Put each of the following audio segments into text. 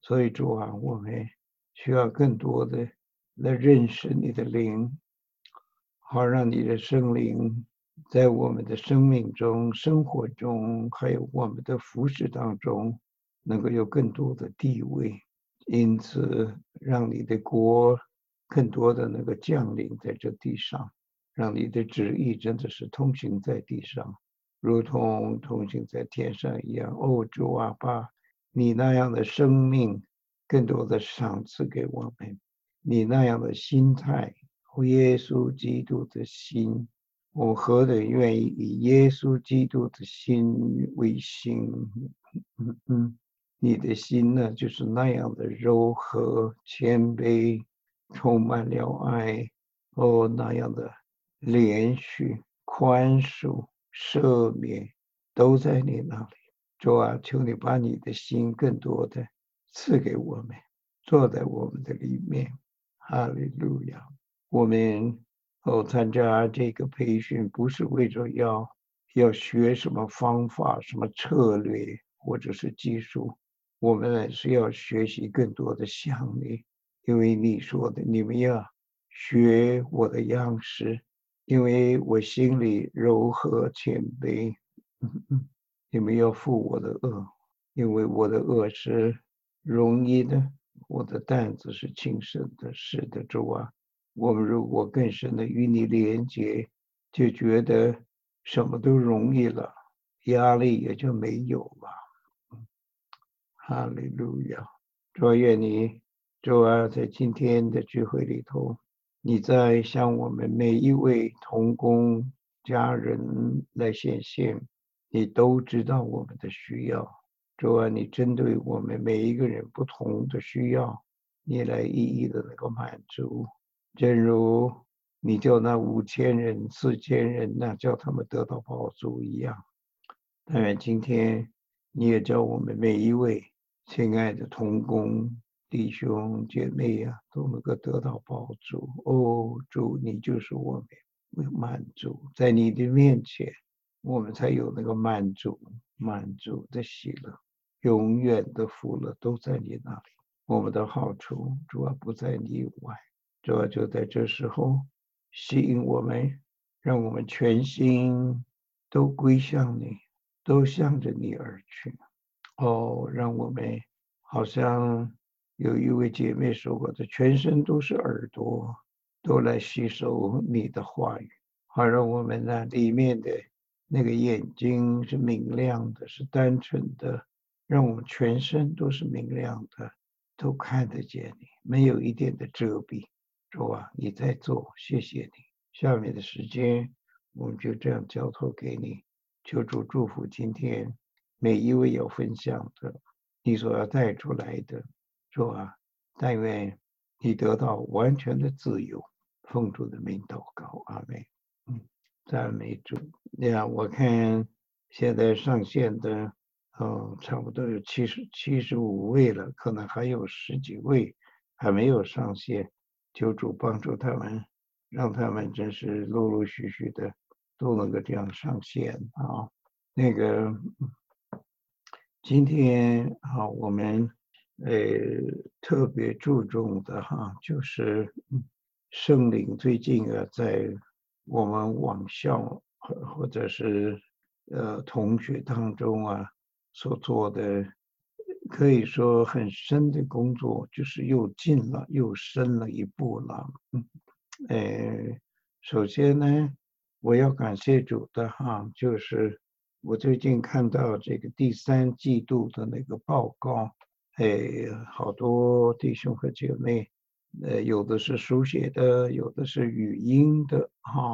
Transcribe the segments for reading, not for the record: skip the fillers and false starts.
所以主啊，我们需要更多的来认识你的灵，好让你的圣灵在我们的生命中、生活中，还有我们的服饰当中，能够有更多的地位。因此，让你的国更多的那个降临在这地上，让你的旨意真的是通行在地上，如同通行在天上一样。哦，主啊，把你那样的生命更多的赏赐给我们，你那样的心态，耶稣基督的心，我何等愿意以耶稣基督的心为心。你的心呢，就是那样的柔和、谦卑，充满了爱，哦，那样的连续、宽恕、赦免，都在你那里。主啊，求你把你的心更多的赐给我们，坐在我们的里面。哈利路亚！我们参加这个培训，不是为着要学什么方法、什么策略或者是技术，我们呢是要学习更多的像你，因为你说的，你们要学我的样式，因为我心里柔和谦卑。你们要负我的恶，因为我的恶是容易的，我的担子是轻省的。是的，主啊，我们如果更深的与你连接，就觉得什么都容易了，压力也就没有了。哈利路亚！主愿你，主啊，在今天的聚会里头，你在向我们每一位同工家人来显现，你都知道我们的需要。主啊，你针对我们每一个人不同的需要，你来一一的能够满足。正如你叫那5000人、4000人，那叫他们得到饱足一样。当然，今天你也叫我们每一位亲爱的同工弟兄姐妹啊，都能够得到饱足。哦，主，你就是我们满足，在你的面前，我们才有那个满足的喜乐，永远的福乐都在你那里。我们的好处主要不在你以外，主要就在这时候吸引我们，让我们全心都归向你。都向着你而去。哦，让我们好像有一位姐妹说过的，全身都是耳朵，都来吸收你的话语，好让我们呢里面的那个眼睛是明亮的，是单纯的，让我们全身都是明亮的，都看得见你，没有一点的遮蔽。主啊，你在做，谢谢你。下面的时间我们就这样交托给你。求主祝福今天每一位有分享的，你所要带出来的，主啊，但愿你得到完全的自由。奉主的名祷告，阿门。赞美主。我看现在上线的，差不多有75位了，可能还有十几位还没有上线。求主帮助他们，让他们真是陆陆续续的都能够这样上线啊。那个今天我们呃特别注重的就是圣灵最近在我们网校或者是同学当中所做的，可以说很深的工作，就是又近了又深了一步了。呃，首先呢，我要感谢主的就是我最近看到这个第3季度的那个报告，好多弟兄和姐妹，有的是书写的，有的是语音的，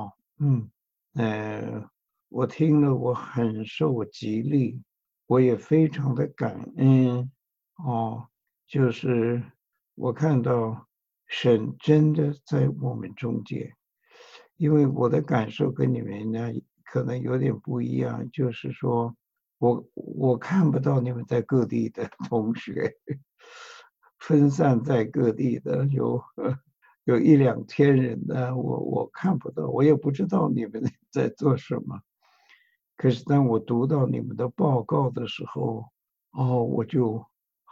我听了我很受激励，我也非常的感恩，就是我看到神真的在我们中间。因为我的感受跟你们呢可能有点不一样，就是说我看不到你们在各地的同学，分散在各地的有1-2千人的，我看不到，我也不知道你们在做什么。可是当我读到你们的报告的时候，我就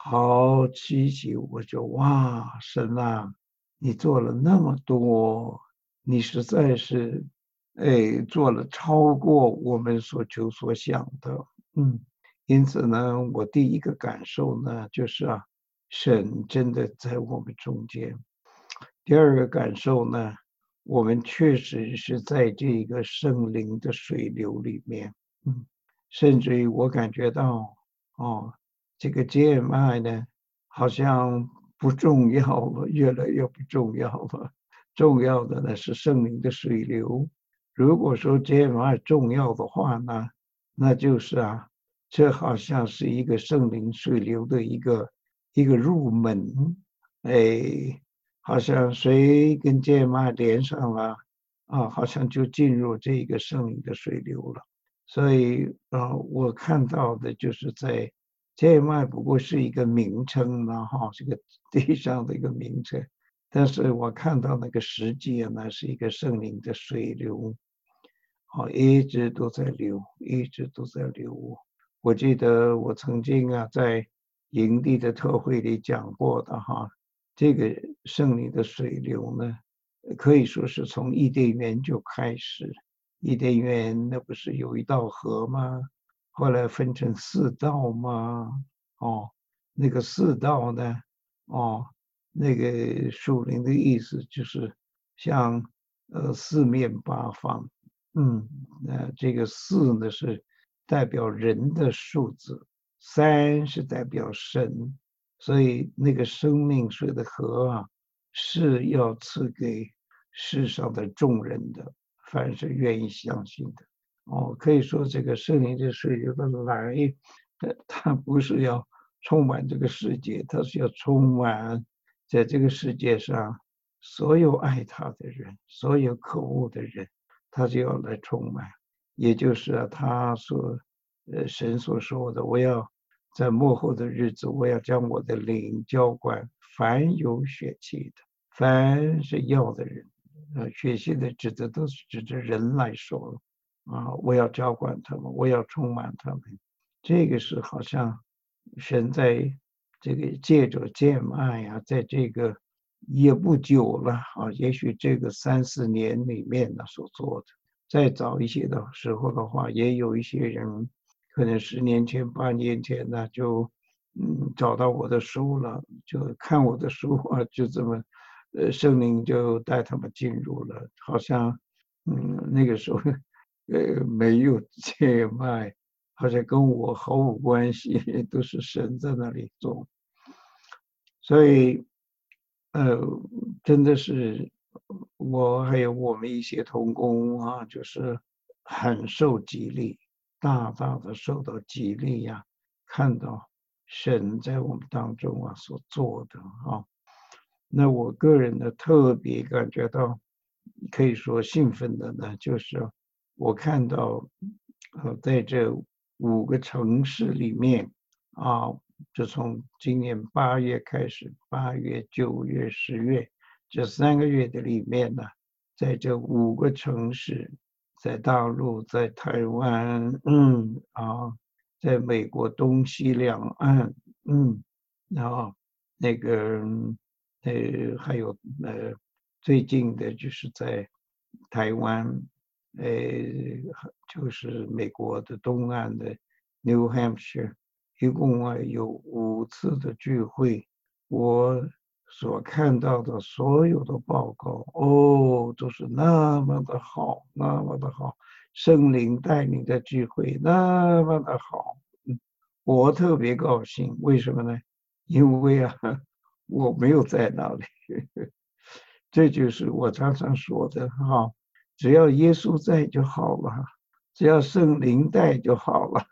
好奇奇，我就哇，神啊，你做了那么多，你实在是，做了超过我们所求所想的，嗯。因此呢，我第一个感受呢，就是啊，神真的在我们中间。第二个感受呢，我们确实是在这个圣灵的水流里面，嗯，甚至于我感觉到，哦，这个 GMI 呢，好像不重要了，越来越不重要了。重要的呢是圣灵的水流。如果说 GMI 重要的话呢，那就是啊，这好像是一个圣灵水流的一个入门，哎，好像谁跟 GMI 连上了，啊，好像就进入这个圣灵的水流了。所以，我看到的就是在 JMI 不过是一个名称嘛，哈，这个地上的一个名称，但是我看到那个实际呢，是一个圣灵的水流，一直都在流，一直都在流。我记得我曾经啊，在营地的特会里讲过的哈，这个圣灵的水流呢，可以说是从伊甸园就开始。伊甸园那不是有一道河吗？后来分成四道吗？哦，那个四道呢，哦，那个树林的意思就是像四面八方，嗯，这个四呢是代表人的数字，三是代表神，所以那个生命水的河啊，是要赐给世上的众人的，凡是愿意相信的。哦，可以说这个圣灵的水流的来，它不是要充满这个世界，它是要充满在这个世界上所有爱他的人，所有渴慕的人，他就要来充满。也就是啊，神所说的，我要在末后的日子，我要将我的灵浇灌凡有血气的，凡是要的人，血气的指的都是指着人来说啊，我要浇灌他们，我要充满他们。这个是好像神在这个借着渐爱啊，在这个也不久了啊，也许这个3、4年里面呢所做的。再早一些的时候的话，也有一些人可能10年前、8年前呢，就找到我的书了，就看我的书啊，就这么，圣灵就带他们进入了，好像那个时候没有戒脉，好像跟我毫无关系，都是神在那里做，所以呃，真的是我还有我们一些同工啊，就是很受激励，大大的受到激励呀，看到神在我们当中啊所做的啊，那我个人呢特别感觉到，可以说兴奋的呢，就是我看到，在这5个城市里面啊，就从今年8月开始8月、9月、10月这3个月的里面呢，在这5个城市，在大陆、在台湾，在美国东西两岸，然后那个，还有最近的就是在台湾，呃，就是美国的东岸的 New Hampshire，一共啊有5次的聚会，我所看到的所有的报告，哦，都是那么的好，那么的好，圣灵带领的聚会那么的好，我特别高兴，为什么呢？因为啊，我没有在那里，这就是我常常说的哈，只要耶稣在就好了，只要圣灵带就好了。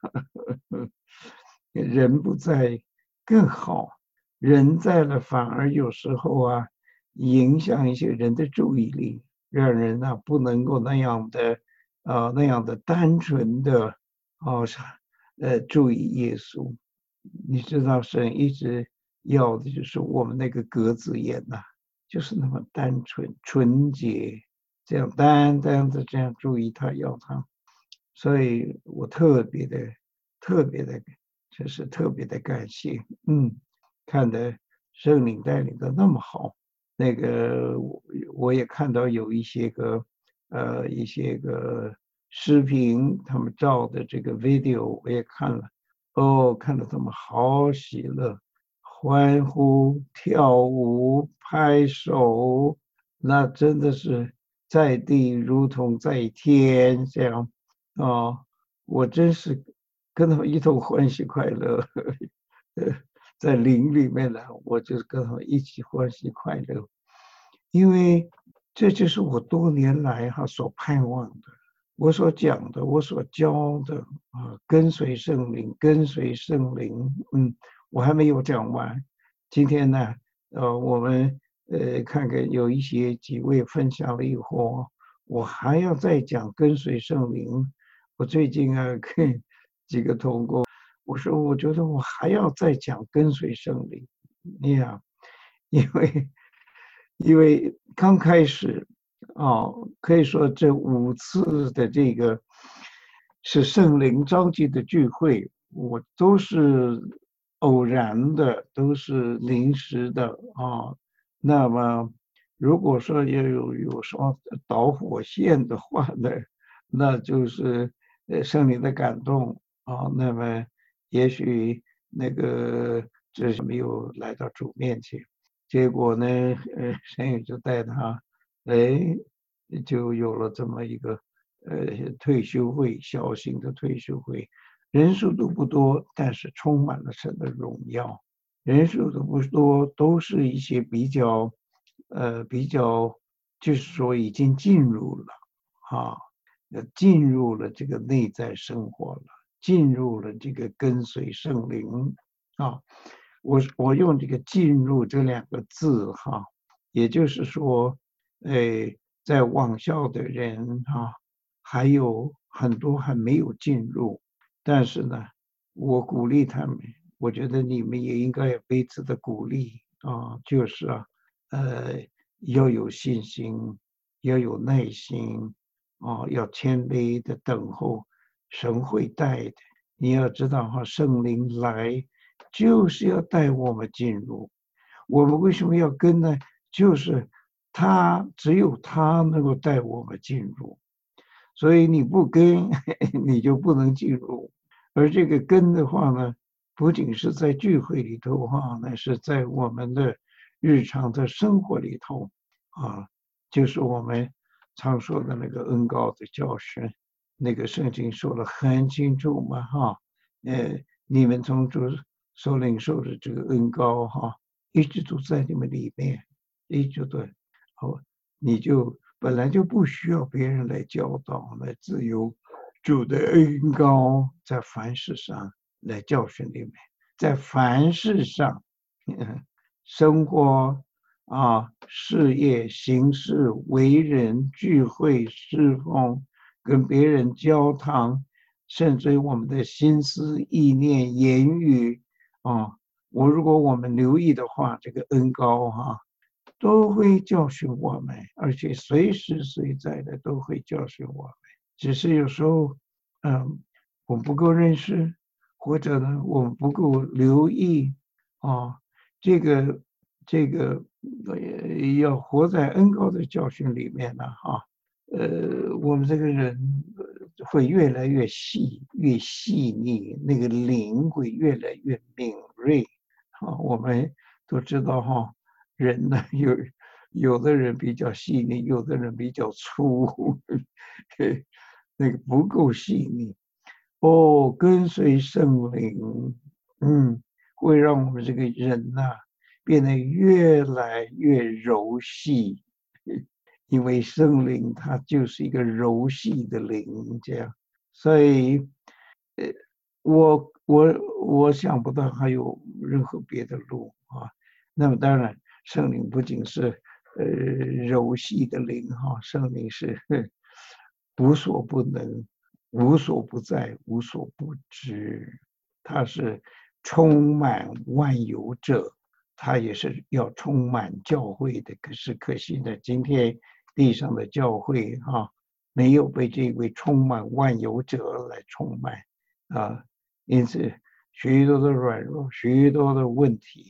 人不在更好，人在了反而有时候啊，影响一些人的注意力，让人呢不能够那样的单纯的哦，注意耶稣。你知道神一直要的就是我们那个格子眼呐，就是那么单纯、纯洁，这样单单的这样注意他要他，所以我特别的、特别的，就是特别的感谢。 看的圣灵带领的那么好。那个我也看到有一些个视频，他们照的这个 video 我也看了，哦，看得他们好喜乐，欢呼、跳舞、拍手，那真的是在地如同在天这样。哦，我真是跟他们一同欢喜快乐。在灵里面呢，我就跟他们一起欢喜快乐，因为这就是我多年来所盼望的，我所讲的，我所教的跟随圣灵，跟随圣灵。我还没有讲完。今天呢，我们看看有一些几位分享了以后，我还要再讲跟随圣灵。我最近跟几个同工。我说我觉得我还要再讲跟随圣灵。呀，因为刚开始可以说这5次的这个是圣灵召集的聚会，我都是偶然的，都是临时的啊。那么如果说有什么导火线的话呢，那就是圣灵的感动啊。那么也许那个这是没有来到主面前，结果呢，神宇就带他，哎，就有了这么一个退休会，小型的退休会，人数都不多，但是充满了神的荣耀。人数都不多，都是一些比较，就是说已经进入了啊，进入了这个内在生活了，进入了这个跟随圣灵啊。我用这个“进入”这2个字也就是说，在网校的人还有很多还没有进入，但是呢，我鼓励他们，我觉得你们也应该有彼此的鼓励就是要有信心，要有耐心要谦卑的等候，神会带的。你要知道圣灵来就是要带我们进入。我们为什么要跟呢？就是只有他能够带我们进入，所以你不跟你就不能进入。而这个跟的话呢，不仅是在聚会里头那是在我们的日常的生活里头就是我们常说的那个恩膏的教训。那个圣经说了很清楚嘛你们从主所领受的这个恩膏一直都在你们里面，一直都你就本来就不需要别人来教导，来自由主的恩膏在凡事上来教训你们，在凡事上，生活事业、行事、为人、聚会、侍奉、跟别人交谈，甚至于我们的心思、意念、言语如果我们留意的话，这个恩膏都会教训我们，而且随时随在的都会教训我们。只是有时候，我们不够认识，或者呢，我们不够留意这个要活在恩膏的教训里面呢我们这个人会越来越细腻，那个灵会越来越敏锐我们都知道人呢有的人比较细腻，有的人比较粗，那个不够细腻跟随圣灵，会让我们这个人变得越来越柔细，因为圣灵它就是一个柔细的灵，这样。所以我想不到还有任何别的路那么当然，圣灵不仅是柔细的灵圣灵是无所不能、无所不在、无所不知，他是充满万有者，他也是要充满教会的。可惜的，今天地上的教会没有被这位充满万有者来充满因此许多的软弱，许多的问题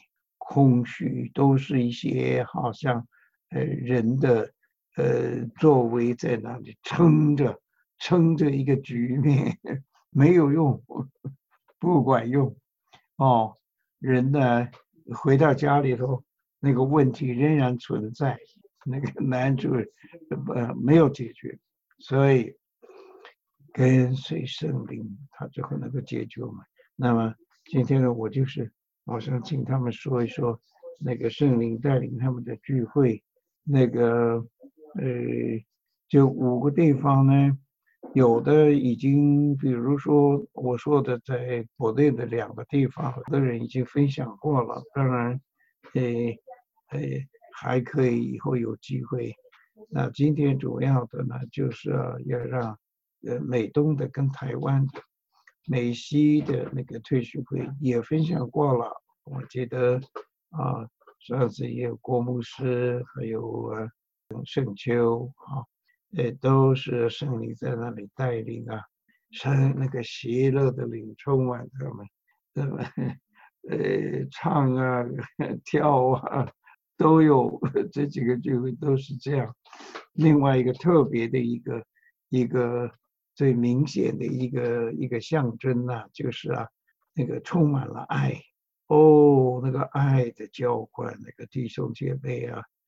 空虚，都是一些好像人的作为在那里撑着一个局面，没有用，不管用哦。人呢回到家里头，那个问题仍然存在，那个难处没有解决，所以跟随圣灵，他就会能够解决嘛。那么今天呢，我就是好像请他们说一说那个圣灵带领他们的聚会，那个就5个地方呢，有的已经，比如说我说的在国内的2个地方，有的人已经分享过了，当然，呃还可以以后有机会。那今天主要的呢，就是要让美东的跟台湾的、美西的那个退休会也分享过了。我记得上次也有郭牧师，还有圣秋都是圣灵在那里带领啊，那个喜乐的灵充满他们，那么唱啊、跳啊都有，这几个聚会都是这样。另外一个特别的一个最明显的一个象征呢，就是那个充满了爱那个爱的交换，那个弟兄姐妹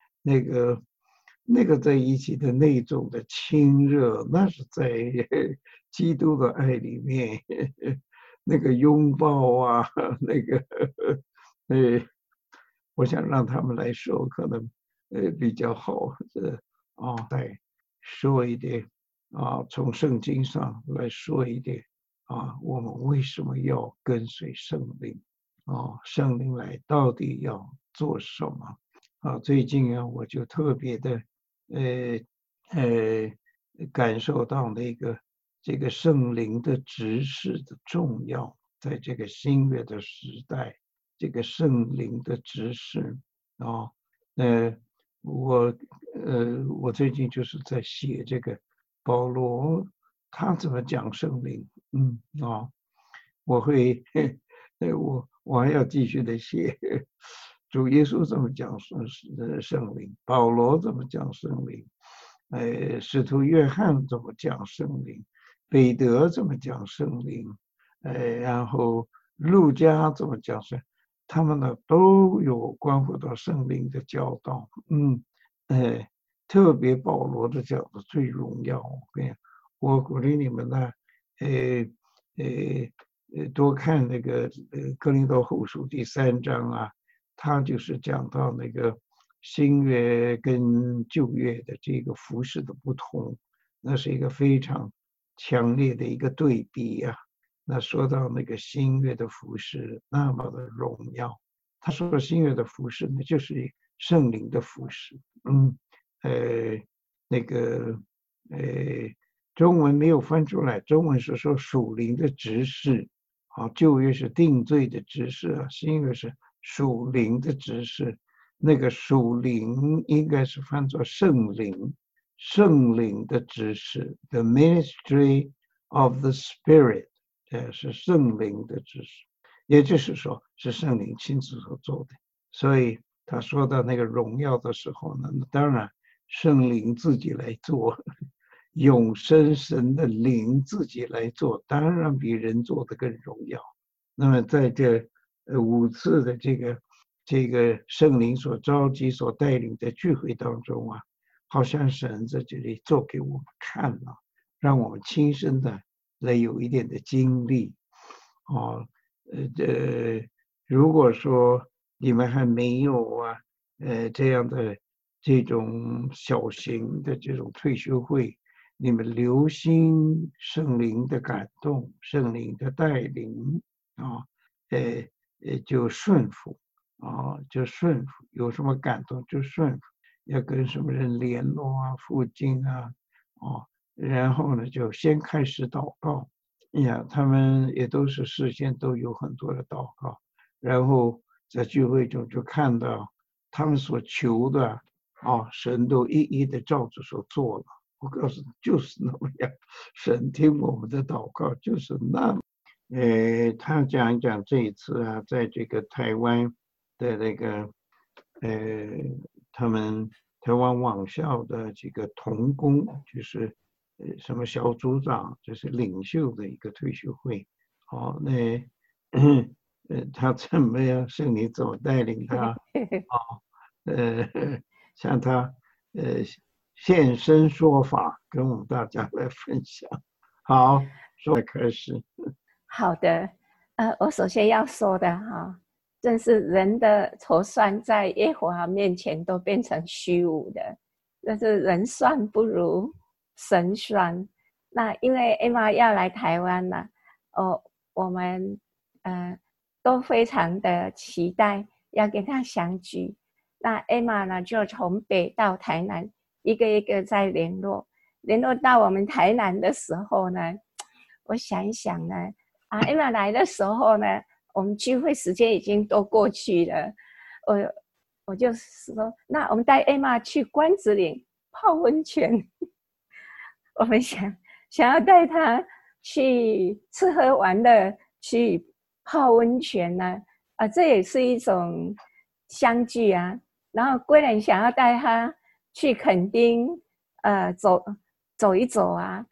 那个在一起的那种的亲热，那是在基督的爱里面，那个拥抱那个我想让他们来说，可能比较好再说一点从圣经上来说一点我们为什么要跟随圣灵圣灵来到底要做什么最近我就特别的呃感受到这个圣灵的指示的重要，在这个新约的时代，这个圣灵的指示呃，我我最近就是在写这个保罗他怎么讲圣灵，我会我还要继续的写主耶稣怎么讲圣灵，保罗怎么讲圣灵，使徒约翰怎么讲圣灵，彼得怎么讲圣灵，然后路加怎么讲圣灵，他们呢都有关乎到圣灵的教导，特别保罗的讲的最荣耀，我鼓励你们呢，多看那个哥林多后书第3章他就是讲到那个新约跟旧约的这个服饰的不同，那是一个非常强烈的一个对比那说到那个新约的服饰那么的荣耀，他说新约的服饰呢，就是圣灵的服饰，那个中文没有翻出来，中文是说属灵的执事旧约是定罪的执事新约是属灵的执事，那个属灵应该是翻作圣灵，圣灵的执事 ，the ministry of the Spirit， 是圣灵的执事，也就是说是圣灵亲自所做的。所以他说到那个荣耀的时候呢，当然圣灵自己来做，永生神的灵自己来做，当然比人做的更荣耀。那么在这5次的这个圣灵所召集、所带领的聚会当中好像神在这里做给我们看让我们亲身的来有一点的经历如果说你们还没有这样的这种小型的这种退休会，你们留心圣灵的感动，圣灵的带领就顺服就顺服，有什么感动就顺服，要跟什么人联络附近然后呢就先开始祷告他们也都是事先都有很多的祷告，然后在聚会中就看到他们所求的神都一一的照着所做了。我告诉你，就是那么样，神听我们的祷告就是那么。他讲一讲这一次在这个台湾的那个他们台湾网校的几个同工，就是什么小组长，就是领袖的一个退休会。好，那他怎么样？圣灵怎么带领他？好，向他现身说法，跟我们大家来分享。好，说开始。 好的，我首先要说的哈，正是人的筹算在耶和华面前都变成虚无的，这是人算不如神算。那因为 Emma 要来台湾了，我们都非常的期待要跟她相聚。那 Emma 呢，就从北到台南，一个一个在联络到我们台南的时候呢，我想一想呢。Emma 来的时候呢，我们聚会时间已经都过去了，我就说，那我们带 Emma 去关子岭泡温泉，我们想要带她去吃喝玩乐，去泡温泉呢，这也是一种相聚啊。然后贵人想要带她去垦丁，走一走啊，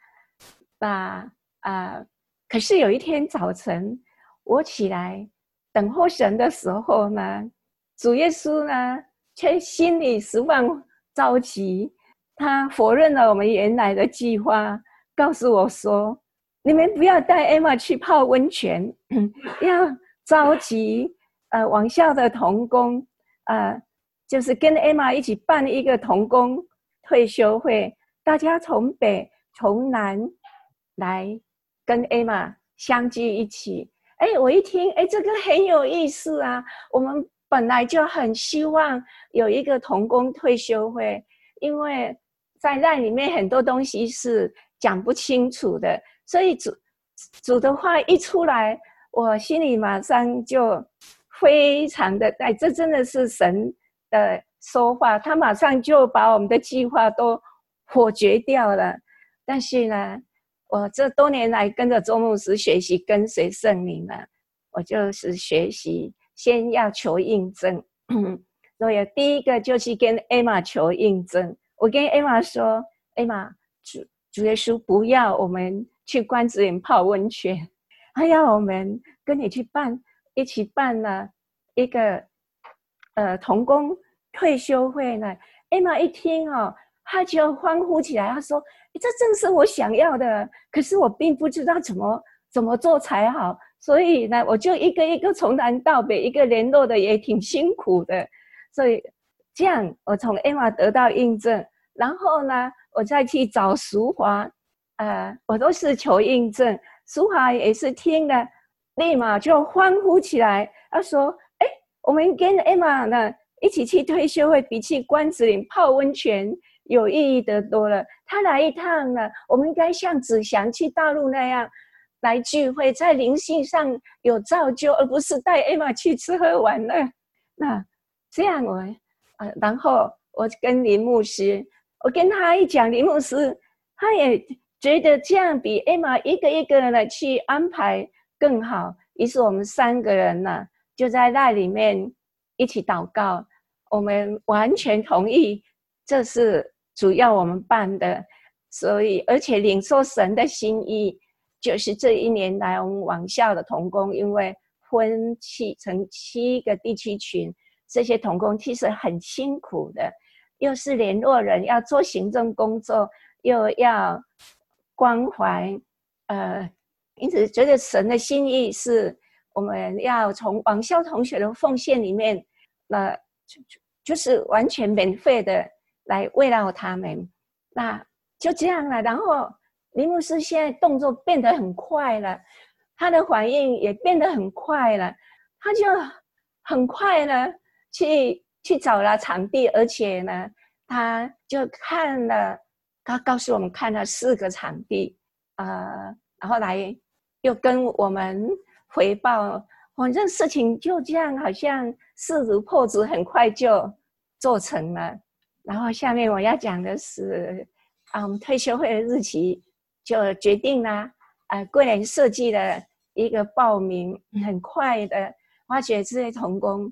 可是有一天早晨，我起来等候神的时候呢，主耶稣呢却心里十分着急，他否认了我们原来的计划，告诉我说：“你们不要带 Emma 去泡温泉，要召集网校的同工，就是跟 Emma 一起办一个同工退休会，大家从北从南来。”跟 Emma 相聚一起，我一听，这个很有意思啊！我们本来就很希望有一个同工退休会，因为在那里面很多东西是讲不清楚的，所以主的话一出来，我心里马上就非常的这真的是神的说话，他马上就把我们的计划都否决掉了。但是呢，我这多年来跟着周牧师学习跟随圣灵呢，我就是学习先要求印证，所以第一个就去跟 Emma 求印证。我跟 Emma 说 ，Emma， 主耶稣不要我们去关子岭泡温泉，他要我们跟你去一起办了一个同工退休会呢。Emma 一听他就欢呼起来，他说：“这正是我想要的，可是我并不知道怎么做才好，所以呢，我就一个一个从南到北，一个联络的也挺辛苦的。所以这样，我从 Emma 得到印证，然后呢，我再去找淑华，我都是求印证，淑华也是听了，立马就欢呼起来，他说：‘我们跟 Emma 呢一起去退休会，比去关子岭泡温泉。’有意义的多了，他来一趟呢，我们应该像子祥去大陆那样来聚会，在灵性上有造就，而不是带 Emma 去吃喝玩乐。那这样然后我跟林牧师，我跟他一讲，林牧师他也觉得这样比 Emma 一个一个人的去安排更好。于是我们3个人呢，就在那里面一起祷告，我们完全同意，这是主要我们办的，所以而且领受神的心意，就是这1年来我们网校的同工，因为分成7个地区群，这些同工其实很辛苦的，又是联络人，要做行政工作，又要关怀，因此觉得神的心意是我们要从网校同学的奉献里面，就是完全免费的。来慰劳他们，那就这样了。然后林牧师现在动作变得很快了，他的反应也变得很快了，他就很快呢去找了场地，而且呢，他就他告诉我们看了4个场地，然后来又跟我们回报，反正事情就这样，好像势如破竹，很快就做成了。然后下面我要讲的是，我们退休会的日期就决定了，贵人设计了一个报名，很快的发觉这些同工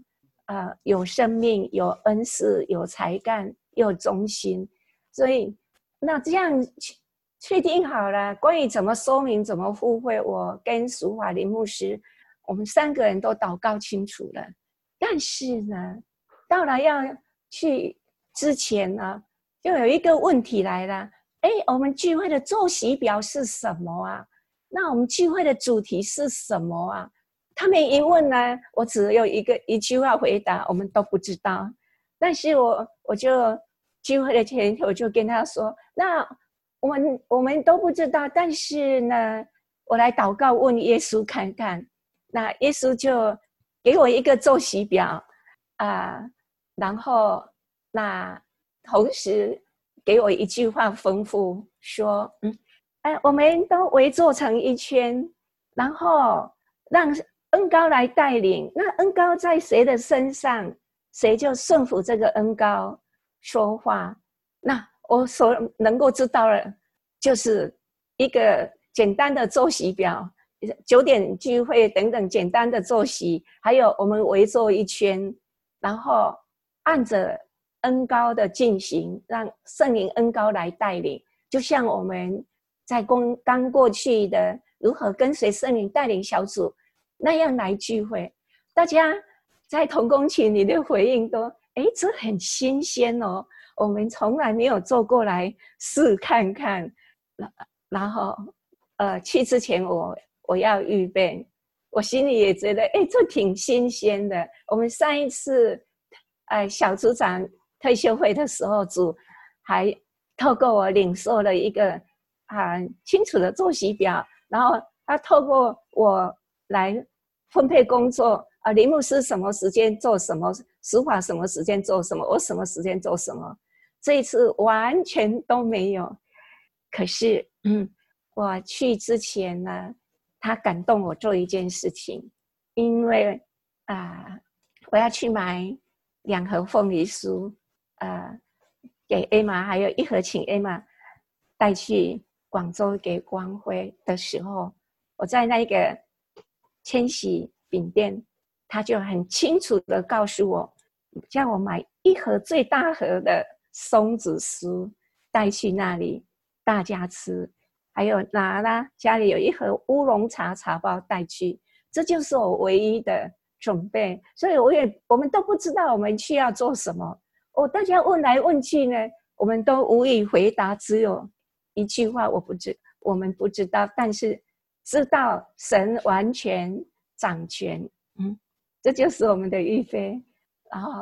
有生命、有恩赐、有才干、有忠心。所以那这样确定好了，关于怎么说明、怎么互惠，我跟淑华林牧师，我们3个人都祷告清楚了。但是呢，到了要去之前呢，就有一个问题来了。我们聚会的作息表是什么啊？那我们聚会的主题是什么啊？他们一问呢，我只有一句话回答，我们都不知道。但是我就聚会的前一天，我就跟他说，那我们都不知道，但是呢，我来祷告问耶稣看看。那耶稣就给我一个作息表然后那同时给我一句话吩咐说，我们都围坐成一圈，然后让恩膏来带领。那恩膏在谁的身上，谁就顺服这个恩膏说话。那我所能够知道的，就是一个简单的作息表，9点聚会等等简单的作息，还有我们围坐一圈，然后按着恩膏的进行，让圣灵恩膏来带领。就像我们在刚过去的如何跟随圣灵带领小组那样来聚会，大家在同工群里的回应都这很新鲜哦，我们从来没有做过来试看看。然后去之前我要预备，我心里也觉得这挺新鲜的。我们上一次小组长退休会的时候，主还透过我领受了一个清楚的作息表，然后他透过我来分配工作林牧师什么时间做什么，淑华什么时间做什么，我什么时间做什么。这一次完全都没有。可是我去之前呢，他感动我做一件事情，因为我要去买2盒凤梨酥给 Emma， 还有1盒请 Emma 带去广州给光辉的时候，我在那个千禧饼店，他就很清楚的告诉我，叫我买1盒最大盒的松子酥带去那里大家吃，还有家里有1盒乌龙茶茶包带去，这就是我唯一的准备。所以我们都不知道我们去要做什么。大家问来问去呢，我们都无以回答，只有一句话，我们不知道，但是知道神完全掌权。这就是我们的预备。然后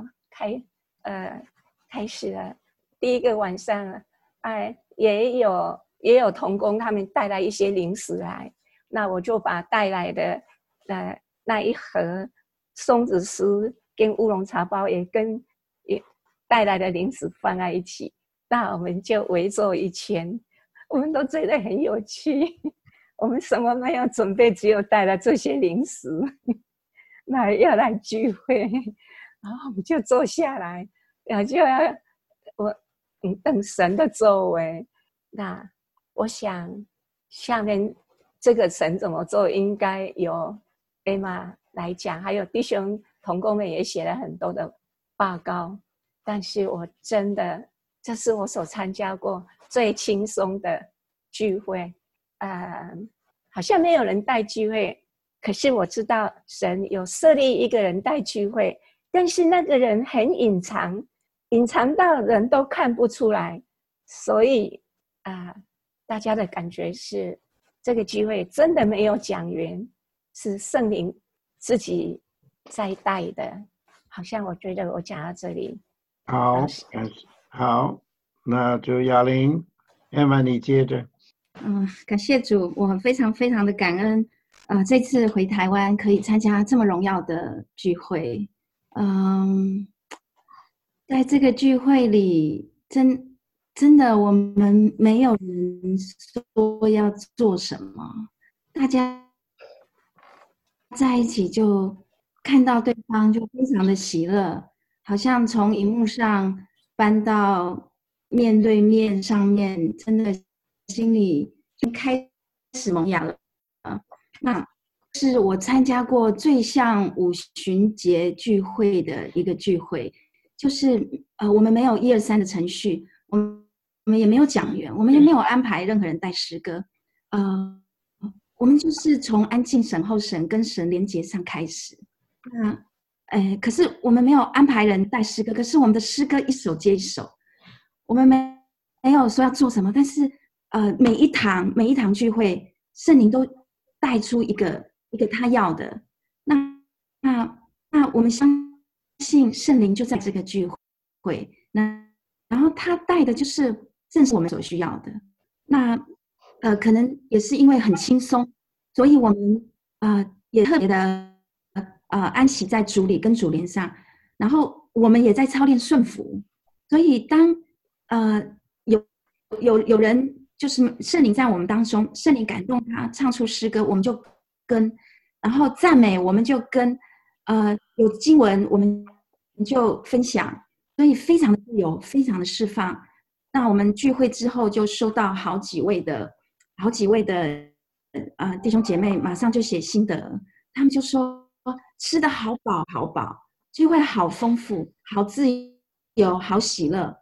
开始了。第一个晚上也有同工他们带来一些零食来，那我就把带来的那1盒松子酥跟乌龙茶包也跟带来的零食放在一起，那我们就围坐一圈，我们都觉得很有趣。我们什么没有准备，只有带了这些零食，那要来聚会，然后我们就坐下来，然后就要等神的作为。那我想下面这个神怎么做，应该由 Emma 来讲，还有弟兄同工们也写了很多的报告。但是我真的，这是我所参加过最轻松的聚会。好像没有人带聚会，可是我知道神有设立一个人带聚会，但是那个人很隐藏，隐藏到人都看不出来。所以大家的感觉是这个聚会真的没有讲员，是圣灵自己在带的。好像我觉得我讲到这里。 好，那就雅玲，Emma你接着。 感谢主，我非常非常的感恩这次回台湾可以参加这么荣耀的聚会。在这个聚会里真的我们没有人说要做什么，大家在一起就看到对方就非常的喜乐，好像从荧幕上搬到面对面上面，真的心里就开始萌芽了。那是我参加过最像五旬节聚会的一个聚会，就是我们没有1、2、3的程序，我们也没有讲员，我们也没有安排任何人带诗歌，我们就是从安静省候神跟神连结上开始。那可是我们没有安排人带诗歌，可是我们的诗歌一首接一首，我们没有说要做什么，但是每一堂聚会，圣灵都带出一个他要的。那我们相信圣灵就在这个聚会，然后他带的就是正是我们所需要的。那可能也是因为很轻松，所以我们也特别的安息在主里跟主联上，然后我们也在操练顺服。所以当有人就是圣灵在我们当中，圣灵感动他唱出诗歌，我们就跟，然后赞美我们就跟，有经文我们就分享，所以非常的自由，非常的释放。那我们聚会之后就收到好几位的弟兄姐妹马上就写心得，他们就说吃得好饱好饱，聚会好丰富，好自由，好喜乐。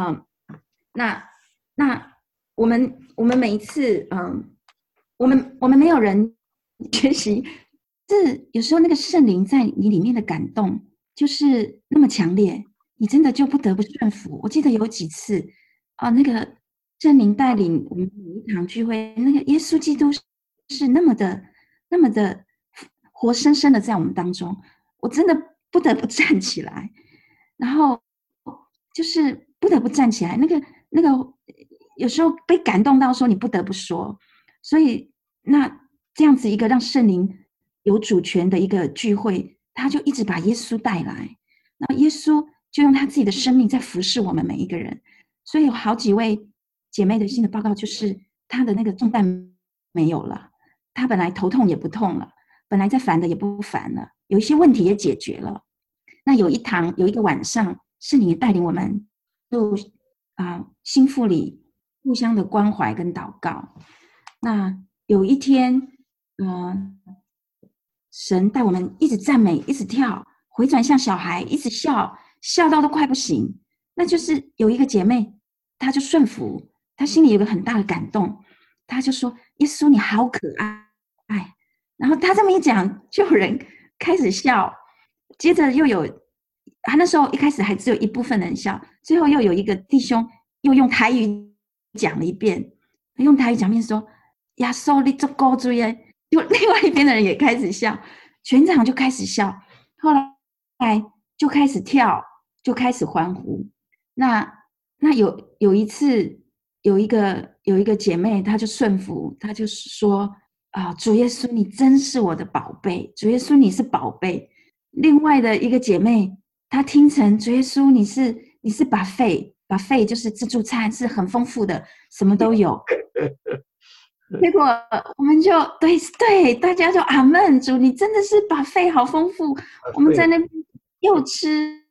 那我们每一次我们没有人学习，是有时候那个圣灵在你里面的感动就是那么强烈，你真的就不得不顺服。我记得有几次那个圣灵带领我们每一堂聚会，那个耶稣基督是那么的活生生的在我们当中，我真的不得不站起来，然后就是不得不站起来，那个有时候被感动到说你不得不说。所以那这样子一个让圣灵有主权的一个聚会，他就一直把耶稣带来，那耶稣就用他自己的生命在服侍我们每一个人。所以有好几位姐妹的新的报告就是她的那个重担没有了，她本来头痛也不痛了，本来在烦的也不烦了，有一些问题也解决了。那有一个晚上，圣灵也带领我们就心腹里互相的关怀跟祷告。那有一天神带我们一直赞美，一直跳，回转像小孩，一直笑到都快不行。那就是有一个姐妹，她就顺服，她心里有个很大的感动，她就说耶稣你好可爱。然后她这么一讲，就有人开始笑，接着又有他那时候一开始还只有一部分人笑，最后又有一个弟兄又用台语讲了一遍，用台语讲遍说耶稣你做高追耶，就另外一边的人也开始笑，全场就开始笑，后来就开始跳，就开始欢呼。那有一次有一个姐妹，她就顺服，她就说主耶稣你真是我的宝贝，主耶稣你是宝贝。另外的一个姐妹她听成主耶稣你是buffet就是自助餐，是很丰富的，什么都有。结果我们就对大家就阿们，主你真的是buffet好丰富，我们在那边又吃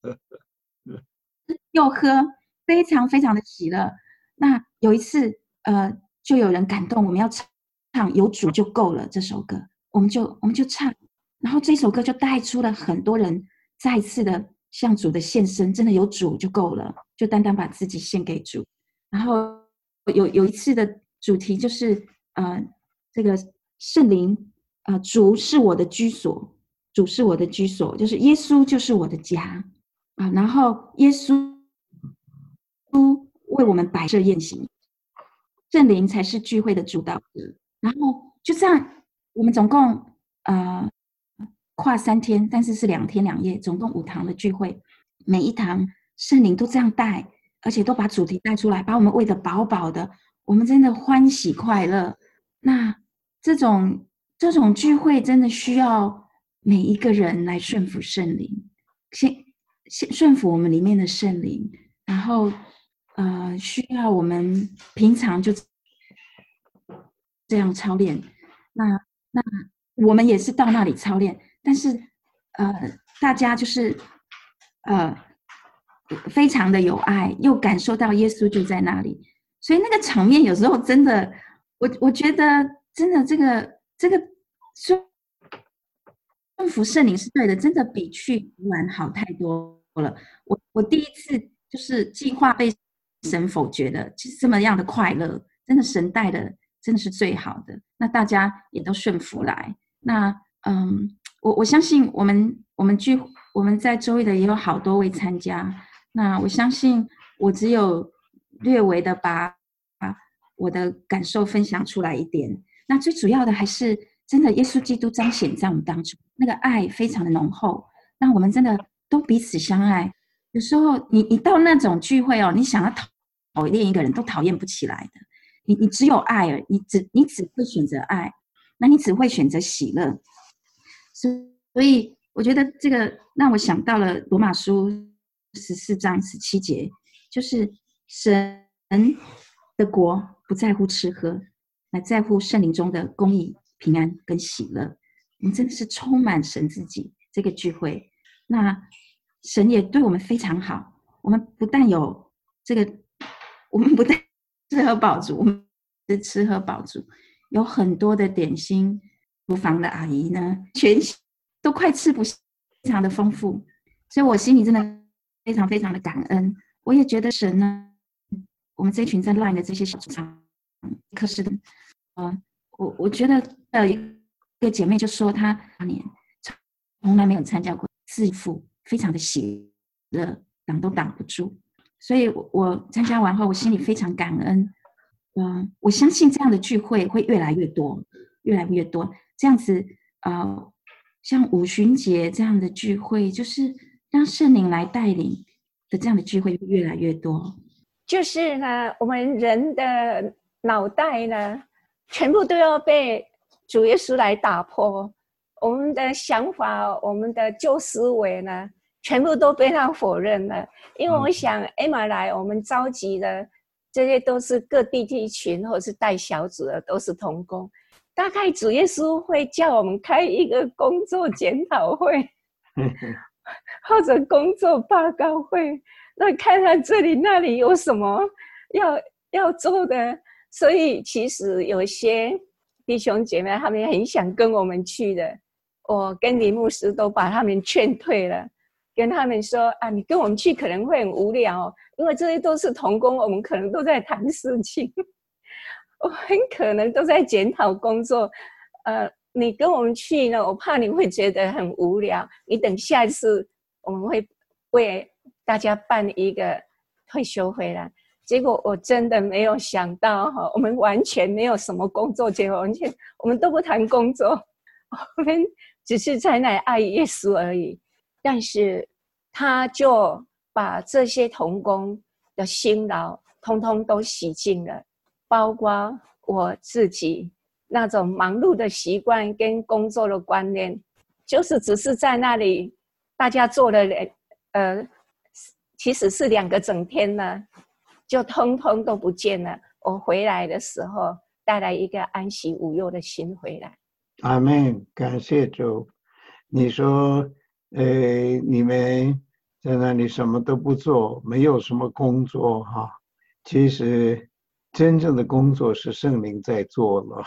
又喝，非常非常的喜乐。那有一次就有人感动，我们要唱有主就够了这首歌，我们就唱，然后这首歌就带出了很多人再一次的向主的献身，真的有主就够了，就单单把自己献给主。然后有一次的主题就是这个圣灵主是我的居所，主是我的居所，就是耶稣就是我的家然后耶稣为我们摆设宴席，圣灵才是聚会的主导者。然后就这样，我们总共跨3天，但是是2天2夜，总共5堂的聚会，每一堂圣灵都这样带，而且都把主题带出来，把我们喂得饱饱的，我们真的欢喜快乐。那这种聚会真的需要每一个人来顺服圣灵，先顺服我们里面的圣灵，然后需要我们平常就这样操练。那我们也是到那里操练，但是大家就是非常的有爱，又感受到耶稣就在那里，所以那个场面有时候真的，我觉得真的这个虽顺服圣灵是对的，真的比去玩好太多了。我第一次就是计划被神否决的，其实这么样的快乐，真的神带的真的是最好的。那大家也都顺服来。那我相信我们在周一的也有好多位参加。那我相信我只有略微的把我的感受分享出来一点。那最主要的还是真的耶稣基督彰显在我们当中，那个爱非常的浓厚，让我们真的都彼此相爱。有时候你到那种聚会哦，你想要讨厌一个人都讨厌不起来的。你只有爱而已，你只会选择爱，那你只会选择喜乐。所以我觉得这个让我想到了罗马书14章17节，就是神的国不在乎吃喝，乃在乎圣灵中的公义、平安跟喜乐。我们真的是充满神自己这个聚会，那神也对我们非常好。我们不但有这个，我们不但吃喝饱足，我们是吃喝饱足，有很多的点心，厨房的阿姨呢，全都快吃不下，非常的丰富。所以我心里真的非常非常的感恩。我也觉得神呢，我们这群在 LINE 的这些小组长，可是的，我觉得一个姐妹就说她8年从来没有参加过自负，非常的喜乐，挡都挡不住。所以我参加完后，我心里非常感恩。我相信这样的聚会会越来越多，越来越多。这样子，像五旬节这样的聚会，就是让圣灵来带领的这样的聚会越来越多。 就是呢，我们人的脑袋呢，全部都要被主耶稣来打破。我们的想法，我们的旧思维呢，全部都被他否认了。因为我想 Emma 来，我们召集的这些都是各地地群或是带小组的，都是同工。大概主耶稣会叫我们开一个工作检讨会或者工作报告会，那看看这里那里有什么要做的。所以其实有些弟兄姐妹他们也很想跟我们去的，我跟林牧师都把他们劝退了，跟他们说啊，你跟我们去可能会很无聊，因为这些都是同工，我们可能都在谈事情我很可能都在检讨工作，你跟我们去呢，我怕你会觉得很无聊。你等下一次我们会为大家办一个退休会啦。结果我真的没有想到我们完全没有什么工作，结果我们都不谈工作，我们只是在那里爱耶稣而已。但是他就把这些同工的辛劳通通都洗净了，包括我自己那种忙碌的习惯跟工作的观念，就是只是在那里大家做了其实是2个整天呢，就通通都不见了。我回来的时候带来一个安息无忧的心回来。 阿们，感谢主。你说你们在那里什么都不做，没有什么工作哈。其实真正的工作是圣灵在做了。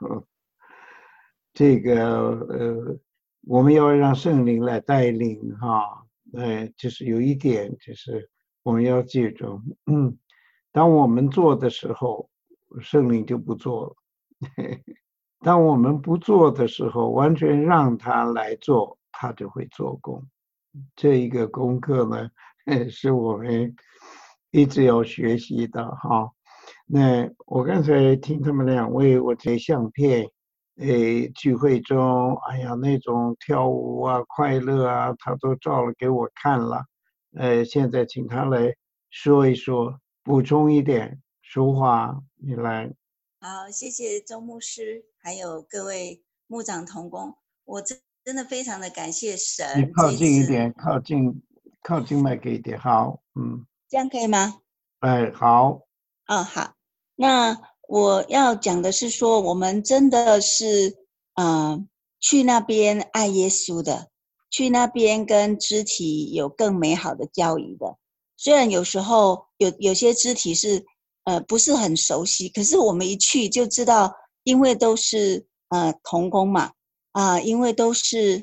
这个我们要让圣灵来带领哈。就是有一点，就是我们要记住，当我们做的时候，圣灵就不做了。当我们不做的时候，完全让他来做，他就会做工。这一个功课呢，是我们一直要学习的哈。那我刚才听他们2位，我这相片，聚会中，哎呀，那种跳舞啊、快乐啊，他都照了给我看了。现在请他来说一说，补充一点。淑华，你来。 好，谢谢周牧师，还有各位牧长同工，我真的非常的感谢神。 你靠近一点，靠近麦克一点，好， 这样可以吗？ 好。 好，那我要讲的是说，我们真的是去那边爱耶稣的，去那边跟肢体有更美好的交谊的。虽然有时候有些肢体是不是很熟悉，可是我们一去就知道，因为都是同工嘛，因为都是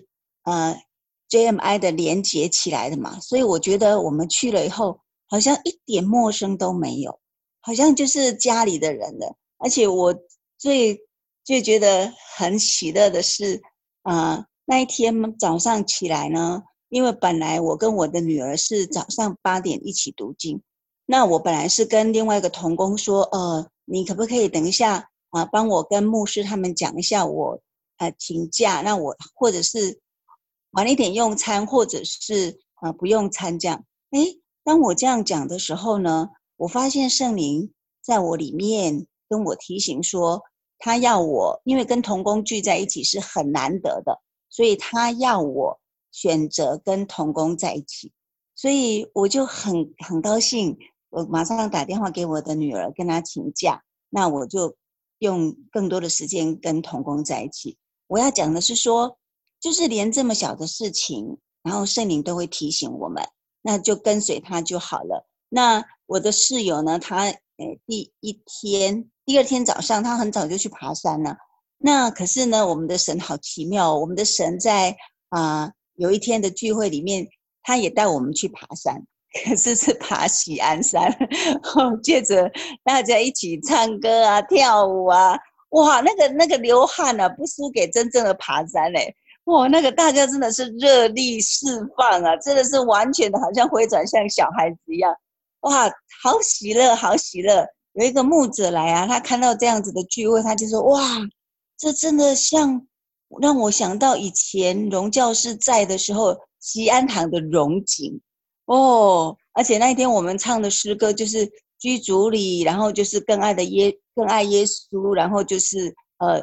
JMI 的连结起来的嘛，所以我觉得我们去了以后，好像一点陌生都没有，好像就是家里的人了。而且我最觉得很喜乐的是，那一天早上起来呢，因为本来我跟我的女儿是早上8点一起读经，那我本来是跟另外一个同工说，你可不可以等一下帮我跟牧师他们讲一下我请假，那我或者是晚一点用餐，或者是不用餐这样。当我这样讲的时候呢，我发现圣灵在我里面跟我提醒说，他要我，因为跟同工聚在一起是很难得的，所以他要我选择跟同工在一起。所以我就很高兴，我马上打电话给我的女儿，跟她请假，那我就用更多的时间跟同工在一起。我要讲的是说，就是连这么小的事情，然后圣灵都会提醒我们，那就跟随他就好了。那我的室友呢，他第二天早上他很早就去爬山了。那可是呢，我们的神好奇妙，我们的神在有一天的聚会里面，他也带我们去爬山，可是是爬喜安山，借着大家一起唱歌啊、跳舞啊，哇，那个流汗啊，不输给真正的爬山嘞。哇，那个大家真的是热力释放啊，真的是完全的好像回转像小孩子一样，哇，好喜乐，好喜乐。有一个牧者来啊，他看到这样子的聚会，他就说，哇，这真的像让我想到以前荣教师在的时候，西安堂的荣景哦。而且那一天我们唱的诗歌就是居主里，然后就是更爱耶稣，然后就是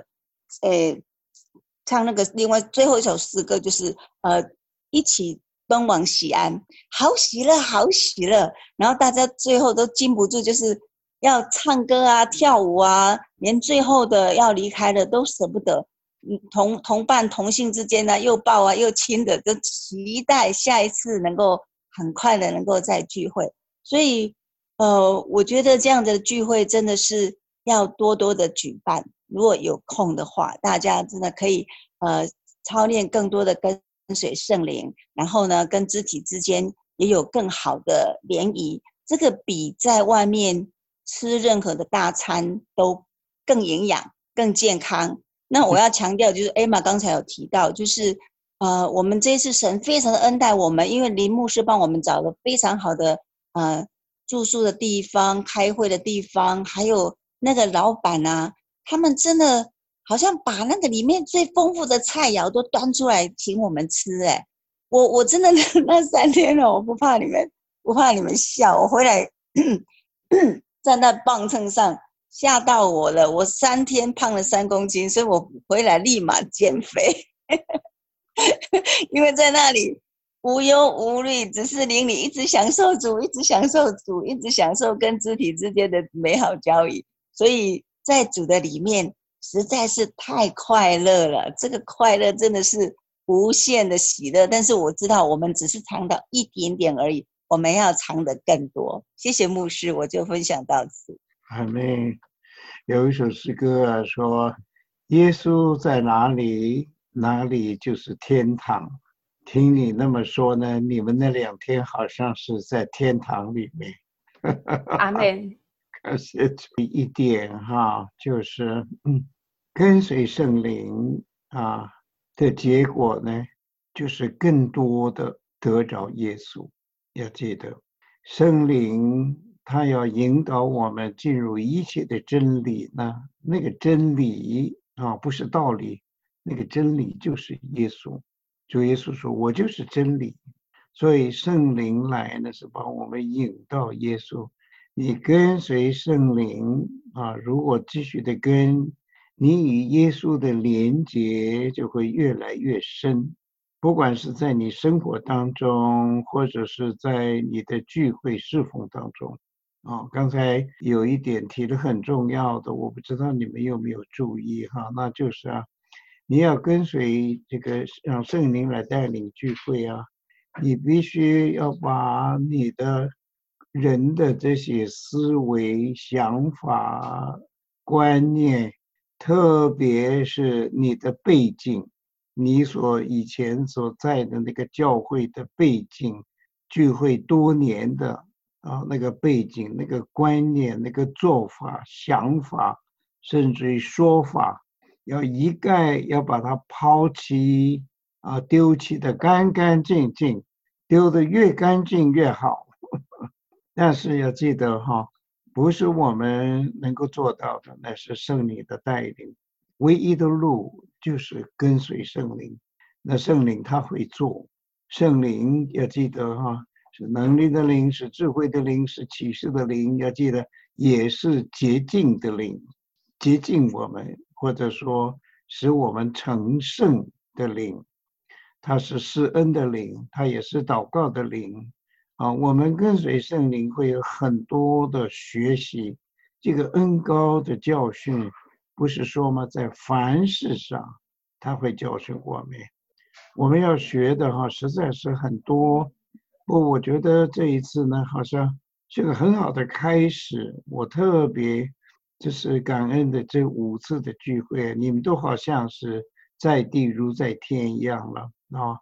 唱那个另外最后一首诗歌就是一起奔往喜安，好喜乐，好喜乐。然后大家最后都禁不住，就是要唱歌啊、跳舞啊，连最后的要离开的都舍不得。同伴同性之间呢，又抱啊又亲的，都期待下一次能够很快的能够再聚会。所以我觉得这样的聚会真的是要多多的举办。如果有空的话，大家真的可以操练更多的跟随圣灵，然后呢跟肢体之间也有更好的联谊，这个比在外面吃任何的大餐都更营养更健康。那我要强调就是 Emma 刚才有提到，就是我们这一次神非常的恩待我们，因为林牧师帮我们找了非常好的住宿的地方、开会的地方，还有那个老板啊，他们真的好像把那个里面最丰富的菜肴都端出来请我们吃。我真的那3天了，我不怕你们笑，我回来站在磅秤上吓到我了，我3天胖了3公斤，所以我回来立马减肥因为在那里无忧无虑，只是灵里一直享受主，一直享受主，一直享受跟肢体之间的美好交易，所以在主的里面实在是太快乐了，这个快乐真的是无限的喜乐。但是我知道我们只是尝到一点点而已，我们要尝得更多。谢谢牧师，我就分享到此。 阿们。有一首诗歌啊，说耶稣在哪里，哪里就是天堂。听你那么说呢，你们那2天好像是在天堂里面。 阿们。 感谢主。一点就是跟随圣灵的结果呢，就是更多的得着耶稣。要记得圣灵他要引导我们进入一切的真理呢，那个真理不是道理，那个真理就是耶稣。主耶稣说，我就是真理。所以圣灵来呢，是把我们引到耶稣。你跟随圣灵如果继续的跟，你与耶稣的连结就会越来越深。不管是在你生活当中，或者是在你的聚会侍奉当中刚才有一点提得很重要的，我不知道你们有没有注意那就是你要跟随这个让圣灵来带领聚会你必须要把你的人的这些思维、想法、观念，特别是你的背景， 你以前所在的那个教会的背景，聚会多年的那个背景、那个观念、那个做法、想法，甚至于说法，要一概要把它抛弃丢弃的干干净净，丢得越干净越好。但是要记得不是我们能够做到的，那是圣灵的带领。唯一的路就是跟随圣灵，那圣灵他会做。圣灵要记得是能力的灵，是智慧的灵，是启示的灵，要记得也是洁净的灵，洁净我们，或者说使我们成圣的灵。它是施恩的灵，它也是祷告的灵我们跟随圣灵会有很多的学习，这个恩高的教训，不是说嘛，在凡事上他会教训我们。我们要学的实在是很多。我觉得这一次呢，好像是个很好的开始。我特别就是感恩的这5次的聚会，你们都好像是在地如在天一样了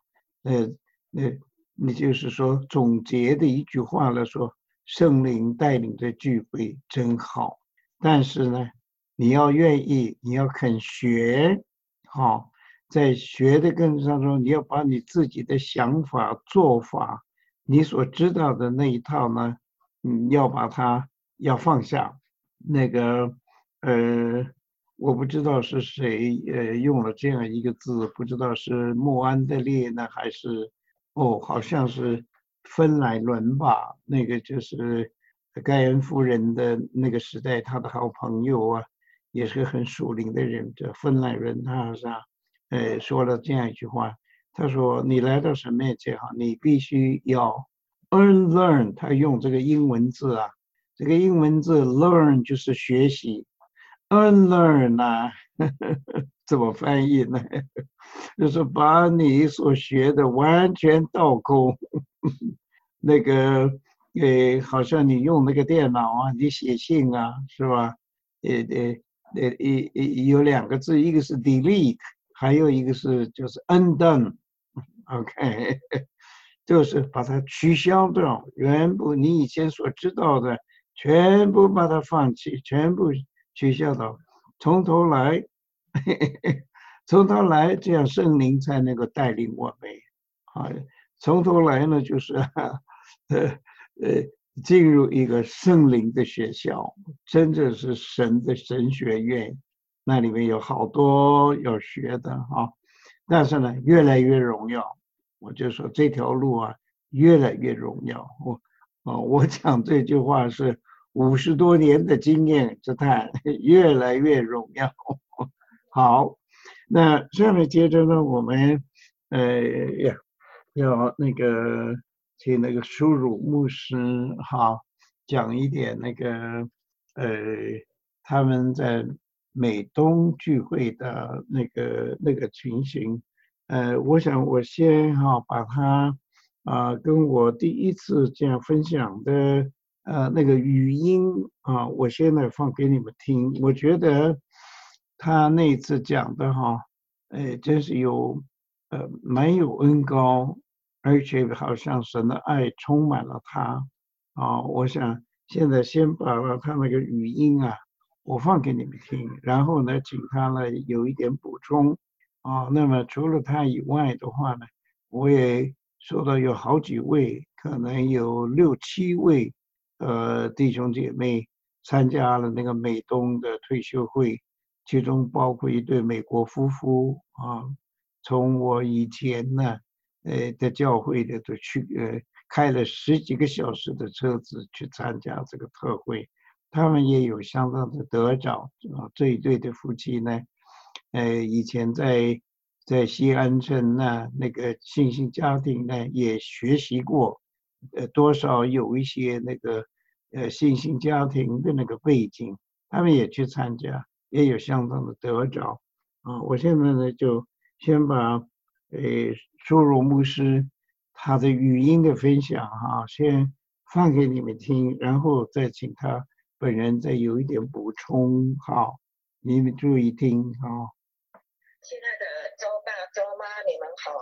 你就是说总结的一句话来说，圣灵带领的聚会真好。但是呢，你要愿意，你要肯学在学的过程当中，你要把你自己的想法、做法，你所知道的那一套呢，你要把它放下。那个我不知道是谁用了这样一个字，不知道是莫安德烈呢，还是好像是芬兰伦吧，那个就是盖恩夫人的那个时代，他的好朋友也是很属灵的人，这芬兰人他好像说了这样一句话，他说你来到神面前你必须要 learn， 他用这个英文字这个英文字 learn 就是学习，unlearn 怎么翻译呢？就是把你所学的完全倒空。那个好像你用那个电脑你写信是吧？有2个字，一个是 delete， 还有一个是就是 undone。OK， 就是把它取消掉，全部你以前所知道的全部把它放弃，全部取消掉，从头来。从头来，这样圣灵才能够带领我们从头来呢，就是进入一个圣灵的学校，真的是神的神学院，那里面有好多要学的但是呢，越来越荣耀。我就说这条路越来越荣耀。我讲这句话是50多年的经验之谈，越来越荣耀。好，那下面接着呢，我们要那个请那个舒儒牧师讲一点那个他们在美东聚会的那个情形。我想我先把它跟我第一次这样分享的那个语音我现在放给你们听。我觉得他那次讲的真是蛮有恩高，而且好像神的爱充满了他我想现在先把他那个语音我放给你们听，然后呢，请他呢有一点补充那么除了他以外的话呢，我也说到有好几位，可能有6、7位弟兄姐妹参加了那个美东的退休会，其中包括一对美国夫妇从我以前呢的教会的都去开了10几个小时的车子去参加这个特会，他们也有相当的得着这一对的夫妻呢以前在西安城那个信心家庭呢也学习过多少有一些那个信心家庭的那个背景，他们也去参加，也有相当的得着我现在呢就先把舒儒牧师他的语音的分享先放给你们听，然后再请他本人再有一点补充你们注意听亲爱的周爸周妈，你们好。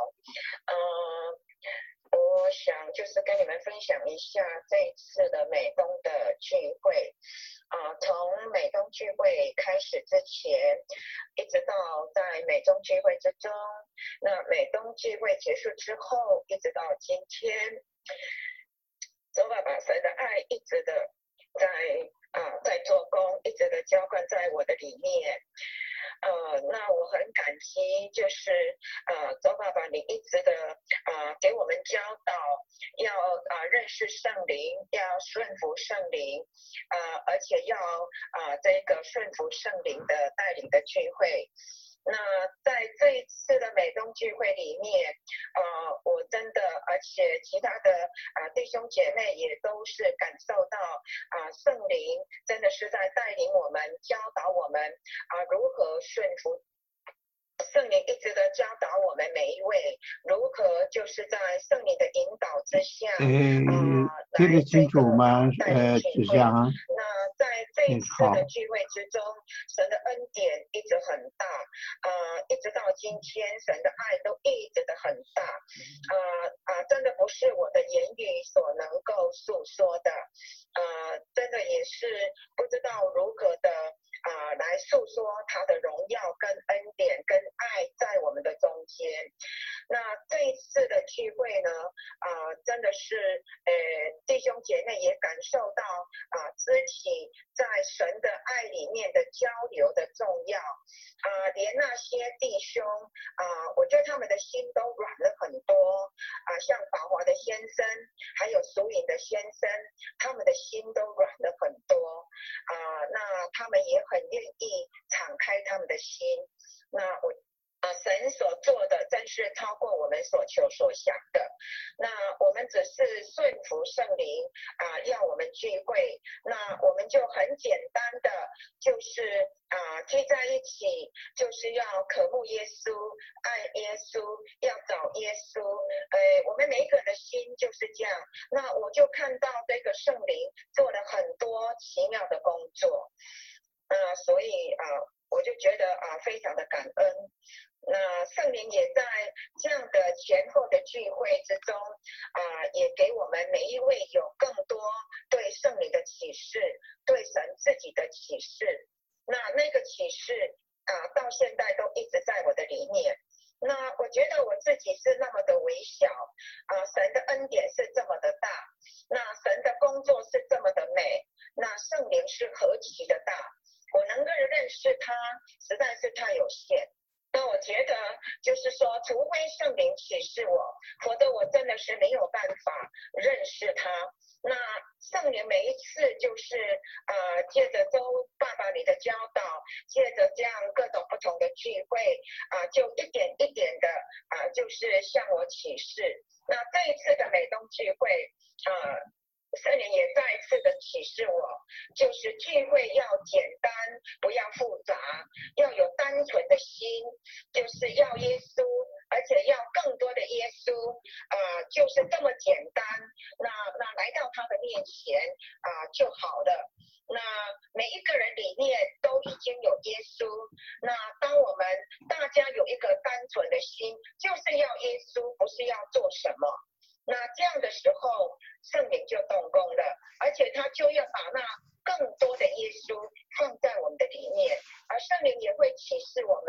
我想就是跟你们分享一下这一次的美东的聚会。从美东聚会开始之前，一直到在美中聚会之中，那美东聚会结束之后，一直到今天，周爸爸神的爱一直的在做工，一直的浇灌在我的里面。那我很感激，就是周爸爸你一直的给我们教导，要认识圣灵，要顺服圣灵，而且要这个顺服圣灵的带领的聚会。那在这一次的美东聚会里面，我真的，而且其他的弟兄姐妹也都是感受到圣灵真的是在带领我们，教导我们如何顺服。圣灵一直的教导我们每一位如何就是在圣灵的引导之下， 听得清楚吗？子祥。 那在这一次的聚会之中，神的恩典一直很大，一直到今天，神的爱都一直的很大，真的不是我的言语所能够诉说的，真的也是不知道如何的来诉说他的荣耀跟恩典跟爱在我们的中间。那这一次的聚会呢，真的是弟兄姐妹也感受到肢体在神的爱里面的交流的重要，连那些弟兄我觉得他们的心都软了很多，像宝华的先生还有苏颖的先生，他们的心都软了很多，那他们也很愿意敞开他们的心。那神所做的真是超过我们所求所想的。那我们只是顺服圣灵要我们聚会，那我们就很简单的就是聚在一起，就是要渴慕耶稣，爱耶稣，要找耶稣。我们每一个人的心就是这样。那我就看到这个圣灵做了很多奇妙的工作，所以我就觉得非常的感恩。那圣灵也在这样的前后的聚会之中也给我们每一位有更多对圣灵的启示，对神自己的启示。那个启示到现在都一直在我的里面。那我觉得我自己是那么的微小神的恩典是这么的大，那神的工作是这么的美，那圣灵是何其的大，我能够认识他实在是太有限。那我觉得就是说，除非圣灵启示我，否则我真的是没有办法认识他。那圣灵每一次就是借着周爸爸你的教导，借着这样各种不同的聚会就一点一点的就是向我启示。那这一次的美东聚会圣灵也再一次的启示我，就是聚会要简单，不要复杂，要有单纯的心，就是要耶稣，而且要更多的耶稣，就是这么简单。那来到他的面前就好了。那每一个人里面都已经有耶稣，那当我们大家有一个单纯的心，就是要耶稣，不是要做什么。那这样的时候，圣灵就动工了，而且他就要把那更多的耶稣放在我们的里面，而圣灵也会启示我们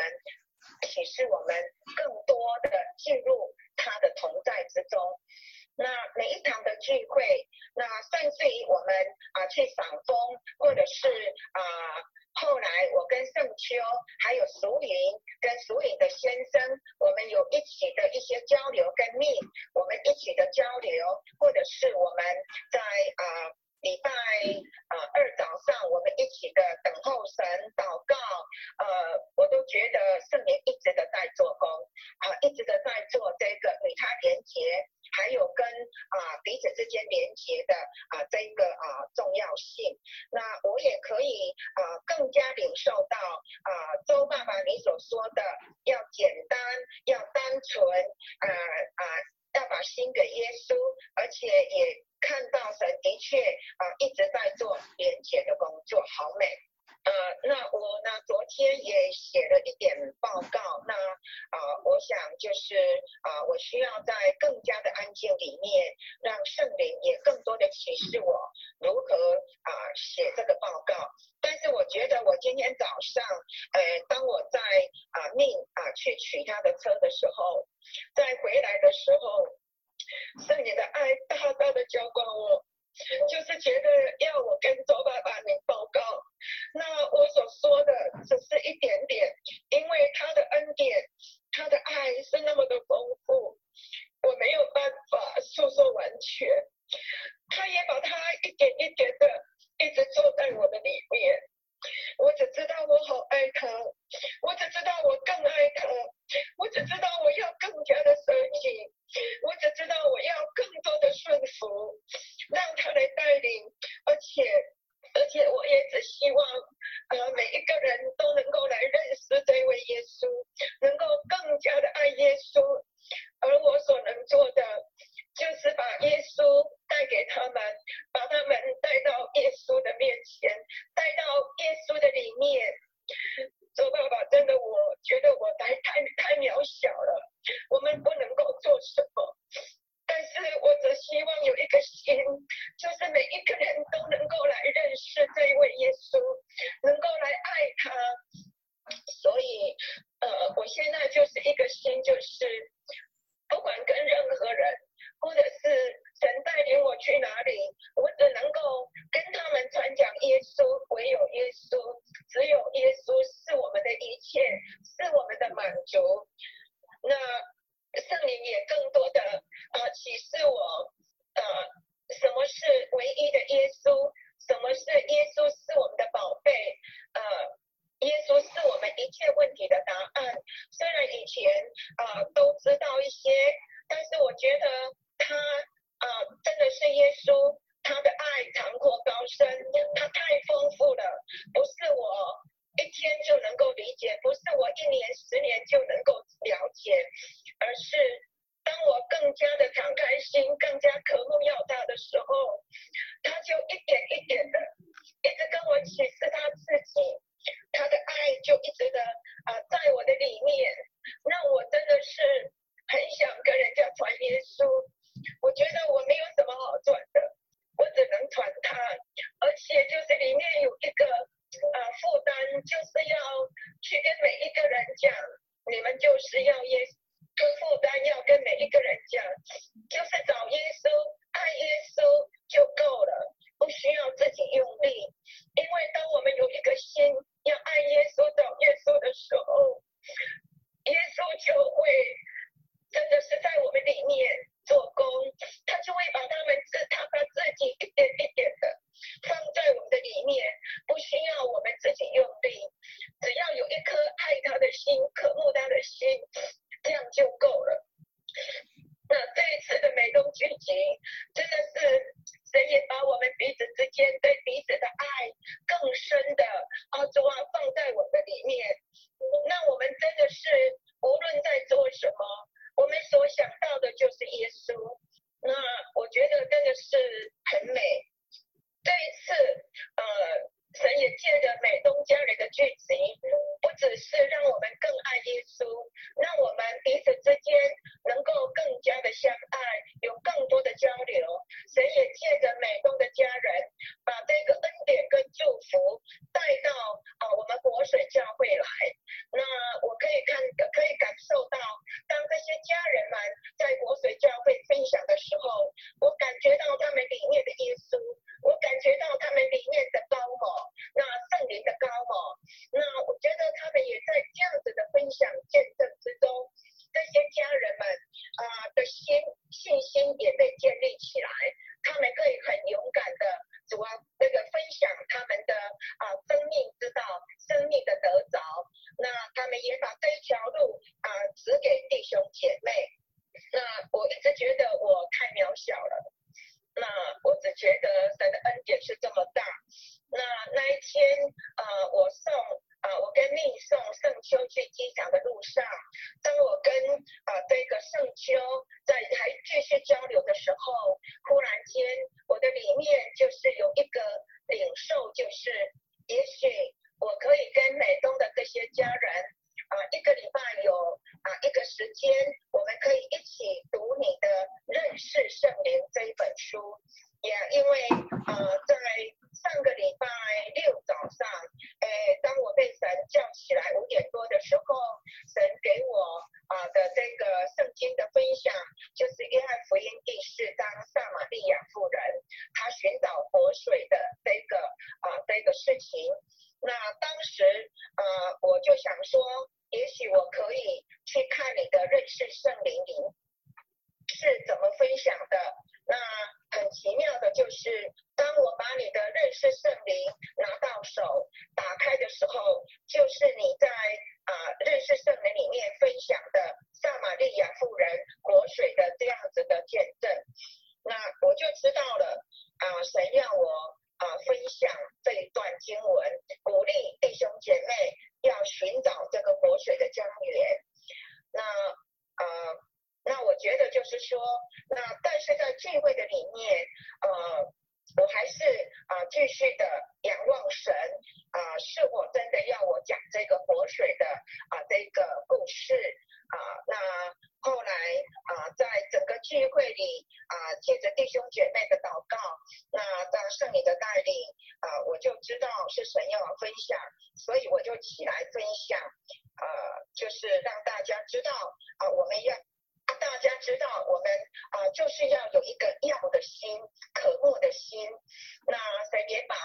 更多的进入他的同在之中。那每一场的聚会，那甚至于我们去赏枫，或者是后来我跟圣秋还有淑云跟淑云的先生，我们有一起的一些交流跟密，我们一起的交流，或者是我们在礼拜二早上我们一起的等候神祷告，我都觉得圣灵一直的在做工一直的在做这个与他连结，还有跟彼此之间连结的这个重要性。那我也可以更加领受到周爸爸你所说的要简单，要单纯，要把心给耶稣，而且也看到神的确一直在做连结的工作，好美。 那我呢，昨天也写了一点报告。那我想就是我需要在更加的安静里面，让圣灵也更多的启示我如何写这个报告。但是我觉得我今天早上，当我在去取他的车的时候，在回来的时候，圣灵的爱大大的浇灌我。就是觉得要我跟周爸爸你报告，那我所说的只是一点点，因为他的恩典，他的爱是那么的丰富，我没有办法诉说完全。他也把他一点一点的一直做在我的里面，我只知道我好爱他，我只知道我更爱他，我只知道我要更加的舍己，我只知道我要更多的顺服，让他来带领，而且我也只希望每一个人都能够来认识这位耶稣，能够更加的爱耶稣。而我所能做的就是把耶稣带给他们，把他们带到耶稣的面前，带到耶稣的里面。周爸爸，真的我觉得我太渺小了，我们不能够做什么，但是我只希望有一个心，就是每一个人都能够来认识这一位耶稣，能够来爱他。所以我现在就是一个心，就是不管跟任何人，或者是神带领我去哪里，我只能够跟他们传讲耶稣，唯有耶稣，只有耶稣是我们的一切，是我们的满足。那圣灵也更多的启示我什么是唯一的耶稣，什么是耶稣是我们的宝贝，耶稣是我们一切问题的答案。虽然以前都知道一些，但是我觉得他真的是耶稣，他的爱长阔高深，他太丰富了，不是我一天就能够理解，不是我1年10年就能够了解，而是当我更加的敞开心，更加渴慕要他的时候，他就一点一点的一直跟我启示他自己，他的爱就一直的在我的里面，让我真的是很想跟人家传耶稣。我觉得我没有什么好传的，我只能传他，而且就是里面有一个负担，就是要去跟每一个人讲，你们就是要耶稣，负担要跟每一个人讲，就是找耶稣，爱耶稣就够了，不需要自己用力。因为当我们有一个心要爱耶稣、找耶稣的时候，耶稣就会真的是在我们里面做工，他就会把他自己一点一点的放在我们的里面，不需要我们自己用力，只要有一颗爱他的心、渴慕他的心，这样就够了。那这一次的美东聚集，真的是神也把我们彼此之间对彼此的爱更深的主放在我们的里面。那我们真的是无论在做什么，我们所想到的就是耶稣。那我觉得真的是很美。这一次神也借着美东家人的聚集，不只是让我们更爱耶稣，让我们彼此之间能够更加的相爱，有更多的交流。神也借着美东的家人，把这个恩典跟祝福带到我们活水教会来。那我可以感受到，当这些家人们在活水教会分享的时候，我感觉到他们里面的耶稣，我感觉到他们里面的高某，那圣灵的高某。那我觉得他们也在这样子的分享见证之中，这些家人们的信心也被建立起来，他们可以很勇敢的分享他们的生命之道，生命的得着。那他们也把这一条路指给弟兄姐妹。那我一直觉得我太渺小了，那我只觉得神的恩典是这么大。 找活水的这个事情。那当时我就想说，也许我可以去看你的认识圣灵营是怎么分享的。那很奇妙的就是，当我把你的认识圣灵拿到手打开的时候，就是你在认识圣灵里面分享的撒玛利亚妇人活水的这样子的见证。那我就知道了神要我分享这一段经文，鼓励弟兄姐妹要寻找这个活水的江源。那我觉得就是说，但是在聚会的里面，我还是继续的仰望神是否真的要我讲这个活水的这个故事那后来在整个聚会里借着弟兄姐妹的祷告，那在圣灵的带领我就知道是神要我分享，所以我就起来分享就是让大家知道我们要。大家知道，我们就是要有一个要的心、渴慕的心。那神也把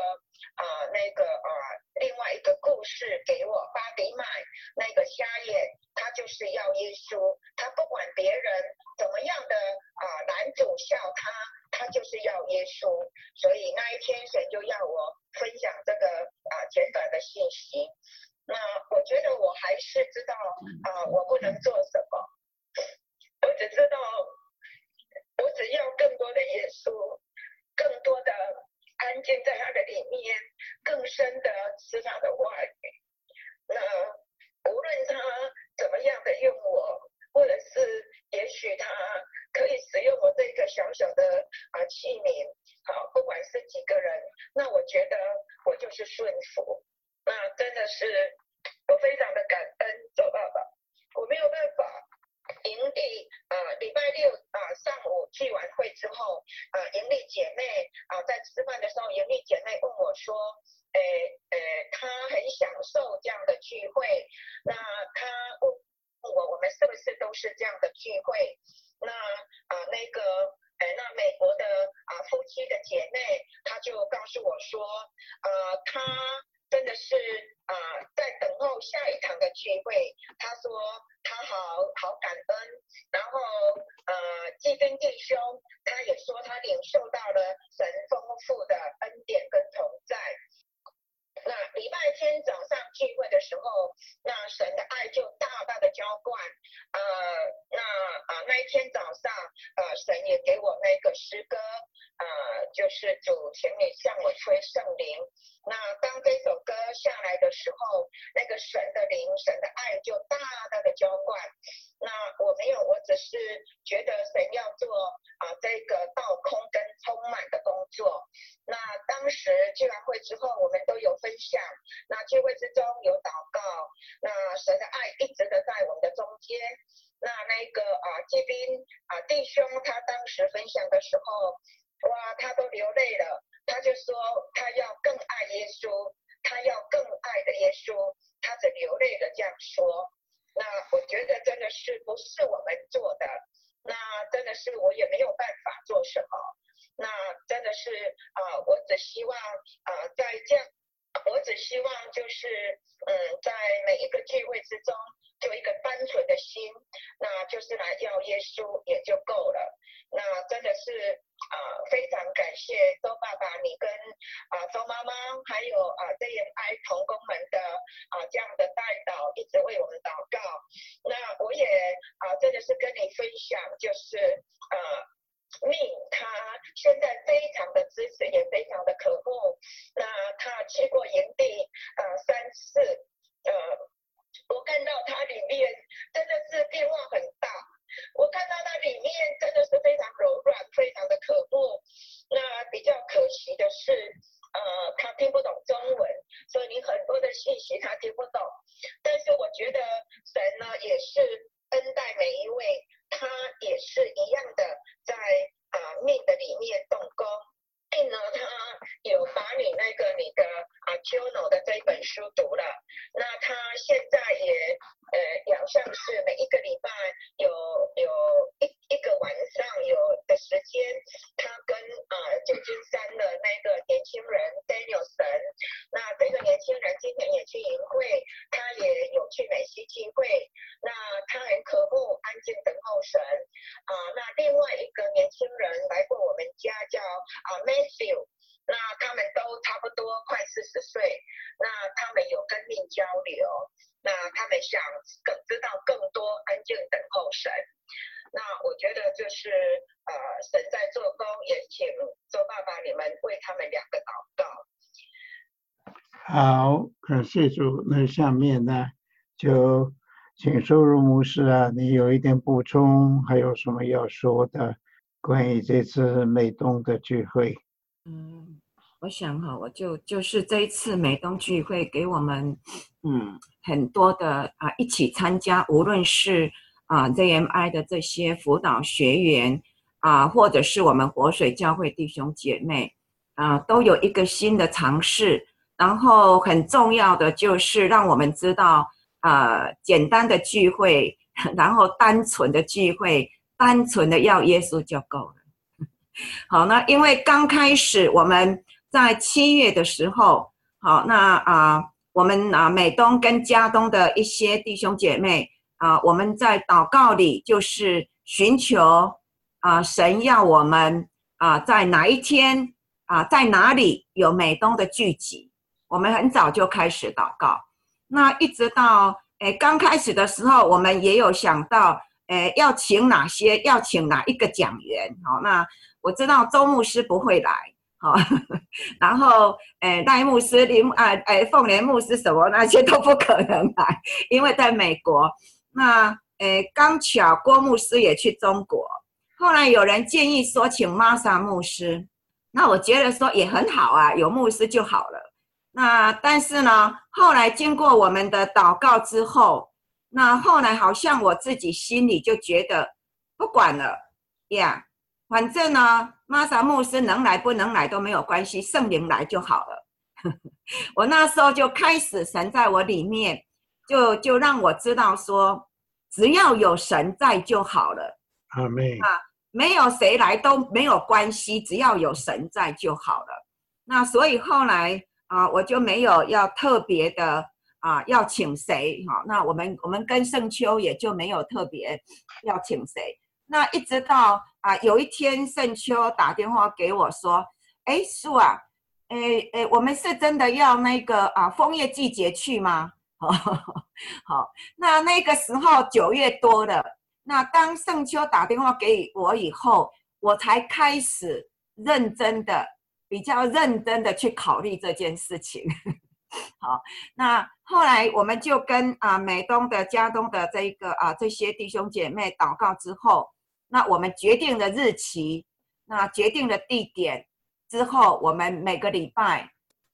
另外一个故事给我，巴底买那个瞎眼，他就是要耶稣，他不管别人怎么样的拦阻笑他就是要耶稣。所以那一天神就要我分享这个简短的信息。那我觉得我还是知道我不能做什么。我只知道，我只要更多的耶稣，更多的安静在他的里面，更深的吃他的话语。那无论他怎么样的用我，或者是也许他可以使用我这个小小的器皿，不管是几个人，那我觉得我就是顺服。那真的是我非常的感恩周爸爸，我没有办法。营利礼拜六上午聚完会之后营利姐妹在吃饭的时候，营利姐妹问我说她很享受这样的聚会，那她问我们是不是都是这样的聚会。那那美国的夫妻的姐妹她就告诉我说她真的是在等候下一堂的聚会。他说他好感恩，然后基根弟兄他也说他领受到了神丰富的恩典跟同在。那礼拜天早上聚会的时候，那神的爱就大大的浇灌。那一天早上神也给我那个诗歌就是主请你向我吹圣灵。那当这首歌下来的时候，那个神的灵神的爱就大大的浇灌。那我没有，我只是觉得神要做这个倒空跟充满的工作。那当时聚完会之后，我们都有分享，那聚会之中有祷告，那神的爱一直的在我们的中间。那个纪宾弟兄他当时分享的时候，哇，他都流泪了。他就说他要更爱耶稣，他要更爱的耶稣，他只流泪的这样说。那我觉得真的是不是我们做的，那真的是我也没有办法做什么。那真的是我只希望在这样，我只希望就是在每一个聚会之中，就一个单纯的心，那就是来要耶稣也就够了。那真的是非常感谢周爸爸你跟周妈妈还有JMI 同工们的这样的带导，一直为我们祷告。那我也真的是跟你分享，就是命他现在非常的支持，也非常的渴慕。那他去过营地3次，我看到他里面真的是变化很大。我看到它里面真的是非常柔软，非常的渴慕。那比较可惜的是，他听不懂中文，所以你很多的信息他听不懂。但是我觉得神呢也是恩待每一位，他也是一样的在命的里面动工。命呢，他有把你的Juno 的这一本书读了，那他现在也好像是每一个礼拜有一个晚上有的时间，他跟旧金山的那个年轻人 Danielson， 那这个年轻人今年也去营会，他也有去美西聚会，那他很渴慕安静等候神那另外一个年轻人来过我们家叫Matthew， 那他们都差不多快40岁，那他们有跟命交流，那他们想知道更多安静等候神。那我觉得就是神在做工，也请周爸爸你们为他们2个祷告。 好，感谢主。那下面呢，就请收入牧师你有一点补充，还有什么要说的关于这次美东的聚会？ 我想我就是这一次美东聚会给我们很多的一起参加，无论是ZMI 的这些辅导学员或者是我们活水教会弟兄姐妹都有一个新的尝试，然后很重要的就是让我们知道简单的聚会，然后单纯的聚会，单纯的要耶稣就够了。好，那因为刚开始我们在7月的时候，好，那我们美东跟嘉东的一些弟兄姐妹我们在祷告里就是寻求神要我们在哪一天在哪里有美东的聚集，我们很早就开始祷告。那一直到刚开始的时候，我们也有想到要请哪一个讲员。好，那我知道周牧师不会来，好，然后赖牧师、凤莲牧师什么那些都不可能来，因为在美国。那刚巧郭牧师也去中国，后来有人建议说请玛莎牧师，那我觉得说也很好有牧师就好了。那但是呢，后来经过我们的祷告之后，那后来好像我自己心里就觉得不管了反正呢玛莎牧师能来不能来都没有关系，圣灵来就好了。我那时候就开始神在我里面就让我知道说只要有神在就好了。 阿们。 没有谁来都没有关系，只要有神在就好了。那所以后来我就没有要特别的要请谁。那我们跟圣秋也就没有特别要请谁。那一直到有一天圣秋打电话给我说树我们是真的要那个枫叶季节去吗？好，那个时候9月多了，那当圣秋打电话给我以后，我才开始比较认真的去考虑这件事情。好，那后来我们就跟美东的嘉东的这些弟兄姐妹祷告之后，那我们决定了日期，那决定了地点之后，我们每个礼拜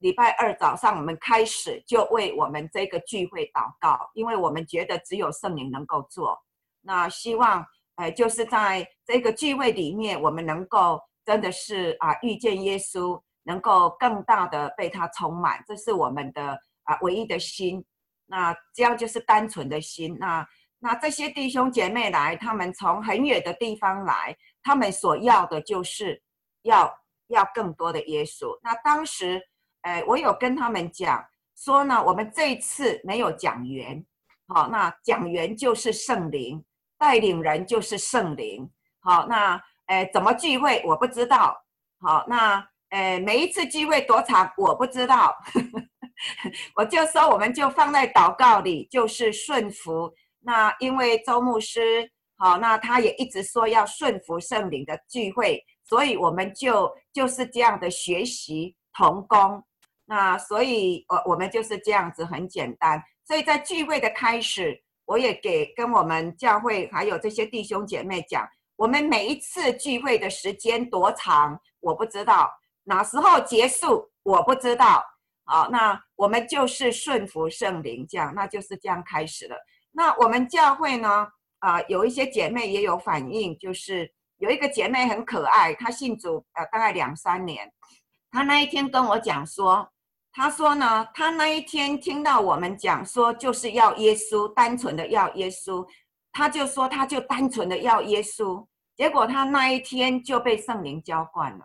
2早上我们开始就为我们这个聚会祷告，因为我们觉得只有圣灵能够做。那希望就是在这个聚会里面，我们能够真的是遇见耶稣，能够更大的被他充满，这是我们的唯一的心。那这样就是单纯的心。那这些弟兄姐妹来，他们从很远的地方来，他们所要的就是要更多的耶稣。那当时我有跟他们讲说呢，我们这一次没有讲员，好，那讲员就是圣灵，带领人就是圣灵。好，那怎么聚会我不知道。好，那每一次聚会多长我不知道。我就说我们就放在祷告里，就是顺服。那因为周牧师好，那他也一直说要顺服圣灵的聚会，所以我们就是这样的学习同工。那所以我们就是这样子，很简单。所以在聚会的开始，我也跟我们教会还有这些弟兄姐妹讲，我们每一次聚会的时间多长我不知道，哪时候结束我不知道。好，那我们就是顺服圣灵，这样，那就是这样开始了。那我们教会呢有一些姐妹也有反应，就是有一个姐妹很可爱，她信主大概2-3年，她那一天跟我讲说，她说呢，她那一天听到我们讲说就是要耶稣，单纯的要耶稣，她就说她就单纯的要耶稣，结果她那一天就被圣灵浇灌了。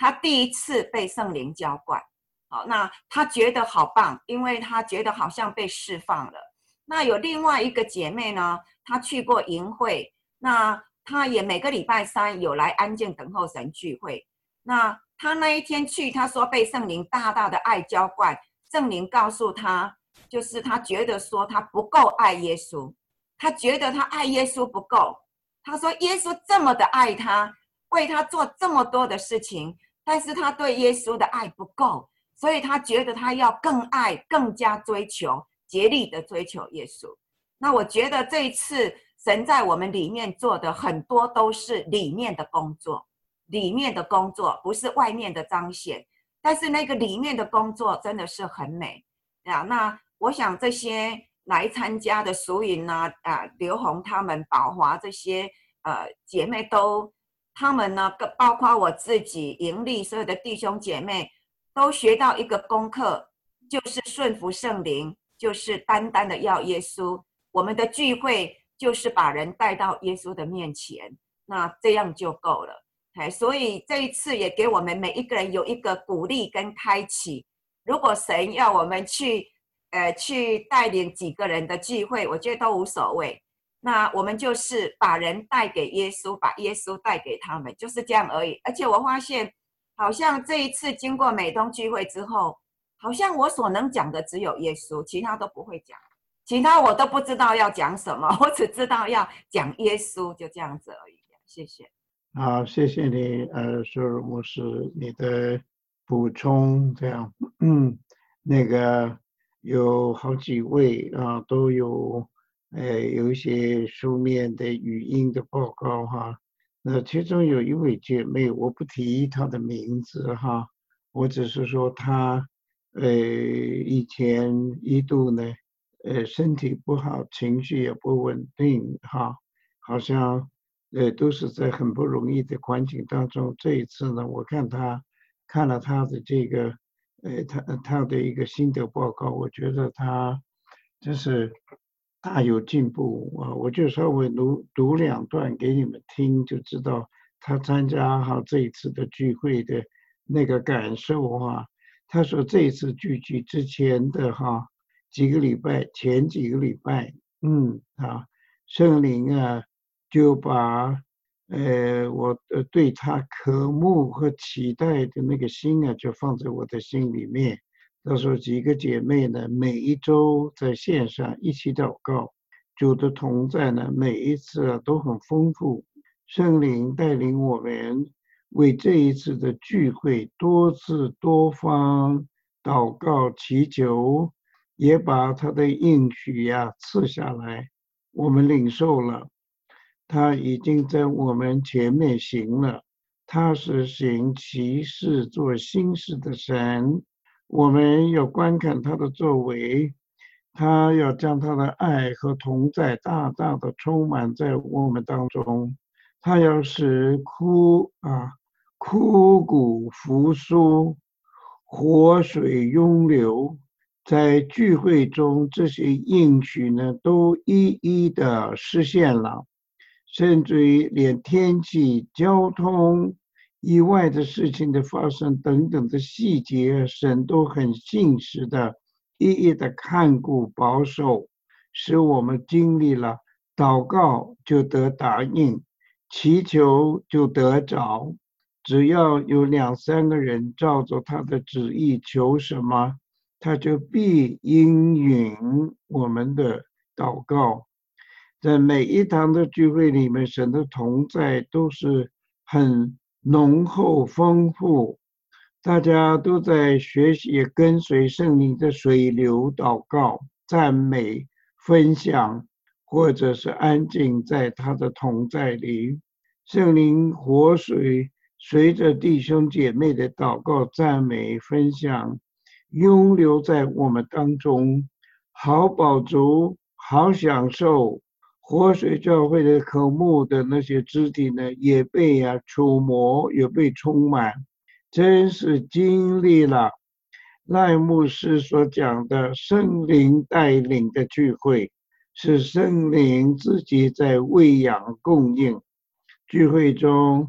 他第一次被圣灵浇灌，好，那他觉得好棒，因为他觉得好像被释放了。那有另外一个姐妹呢，她去过营会，那她也每个礼拜3有来安静等候神聚会。那她那一天去，她说被圣灵大大的爱浇灌，圣灵告诉她，就是她觉得说她不够爱耶稣，她觉得她爱耶稣不够。她说耶稣这么的爱她，为她做这么多的事情，但是她对耶稣的爱不够，所以她觉得她要更爱，更加追求，竭力的追求耶稣。那我觉得这一次神在我们里面做的很多都是里面的工作，里面的工作不是外面的彰显，但是那个里面的工作真的是很美啊。那我想这些来参加的淑云啊、刘红他们、宝华这些姐妹都，他们呢，包括我自己、盈利所有的弟兄姐妹，都学到一个功课，就是顺服圣灵，就是单单的要耶稣。我们的聚会就是把人带到耶稣的面前，那这样就够了。所以这一次也给我们每一个人有一个鼓励跟开启。如果神要我们去带领几个人的聚会，我觉得都无所谓。那我们就是把人带给耶稣，把耶稣带给他们，就是这样而已。而且我发现，好像这一次经过美东聚会之后，好像我所能讲的只有耶稣，其他都不会讲，其他我都不知道要讲什么，我只知道要讲耶稣，就这样子而已。谢谢。 好，谢谢你，舒尔牧师，你的补充，这样，那个有好几位啊，都有，有一些书面的语音的报告哈。那其中有一位姐妹，我不提她的名字哈，我只是说她，以前一度呢，身体不好，情绪也不稳定哈，好像。都是在很不容易的环境当中。这一次呢，我看了他的这个，他的一个心得报告，我觉得他真是大有进步啊！我就稍微读2段给你们听，就知道他参加这一次的聚会的那个感受哈。他说这一次聚集之前的前几个礼拜，圣灵啊。就把我对他渴慕和期待的那个心啊，就放在我的心里面。到时候几个姐妹呢，每一周在线上一起祷告，主的同在呢，每一次都很丰富。圣灵带领我们为这一次的聚会多次多方祷告祈求，也把他的应许赐下来，我们领受了。他已经在我们前面行了，他是行其事做新事的神，我们要观看他的作为，他要将他的爱和同在大大的充满在我们当中，他要使枯骨复苏，活水涌流。在聚会中，这些应许呢，都一一的实现了。甚至于连天气、交通以外的事情的发生等等的细节，神都很信实的一一的看顾保守，使我们经历了祷告就得答应，祈求就得着。只要有2、3个人照着他的旨意求什么，他就必应允我们的祷告。在每一堂的聚会里面，神的同在都是很浓厚丰富，大家都在学习跟随圣灵的水流祷告、赞美、分享，或者是安静在他的同在里。圣灵活水随着弟兄姐妹的祷告、赞美、分享，涌流在我们当中，好饱足，好享受。活水教会的渴慕的那些肢体呢，也被触摸，也被充满，真是经历了赖牧师所讲的圣灵带领的聚会，是圣灵自己在喂养供应。聚会中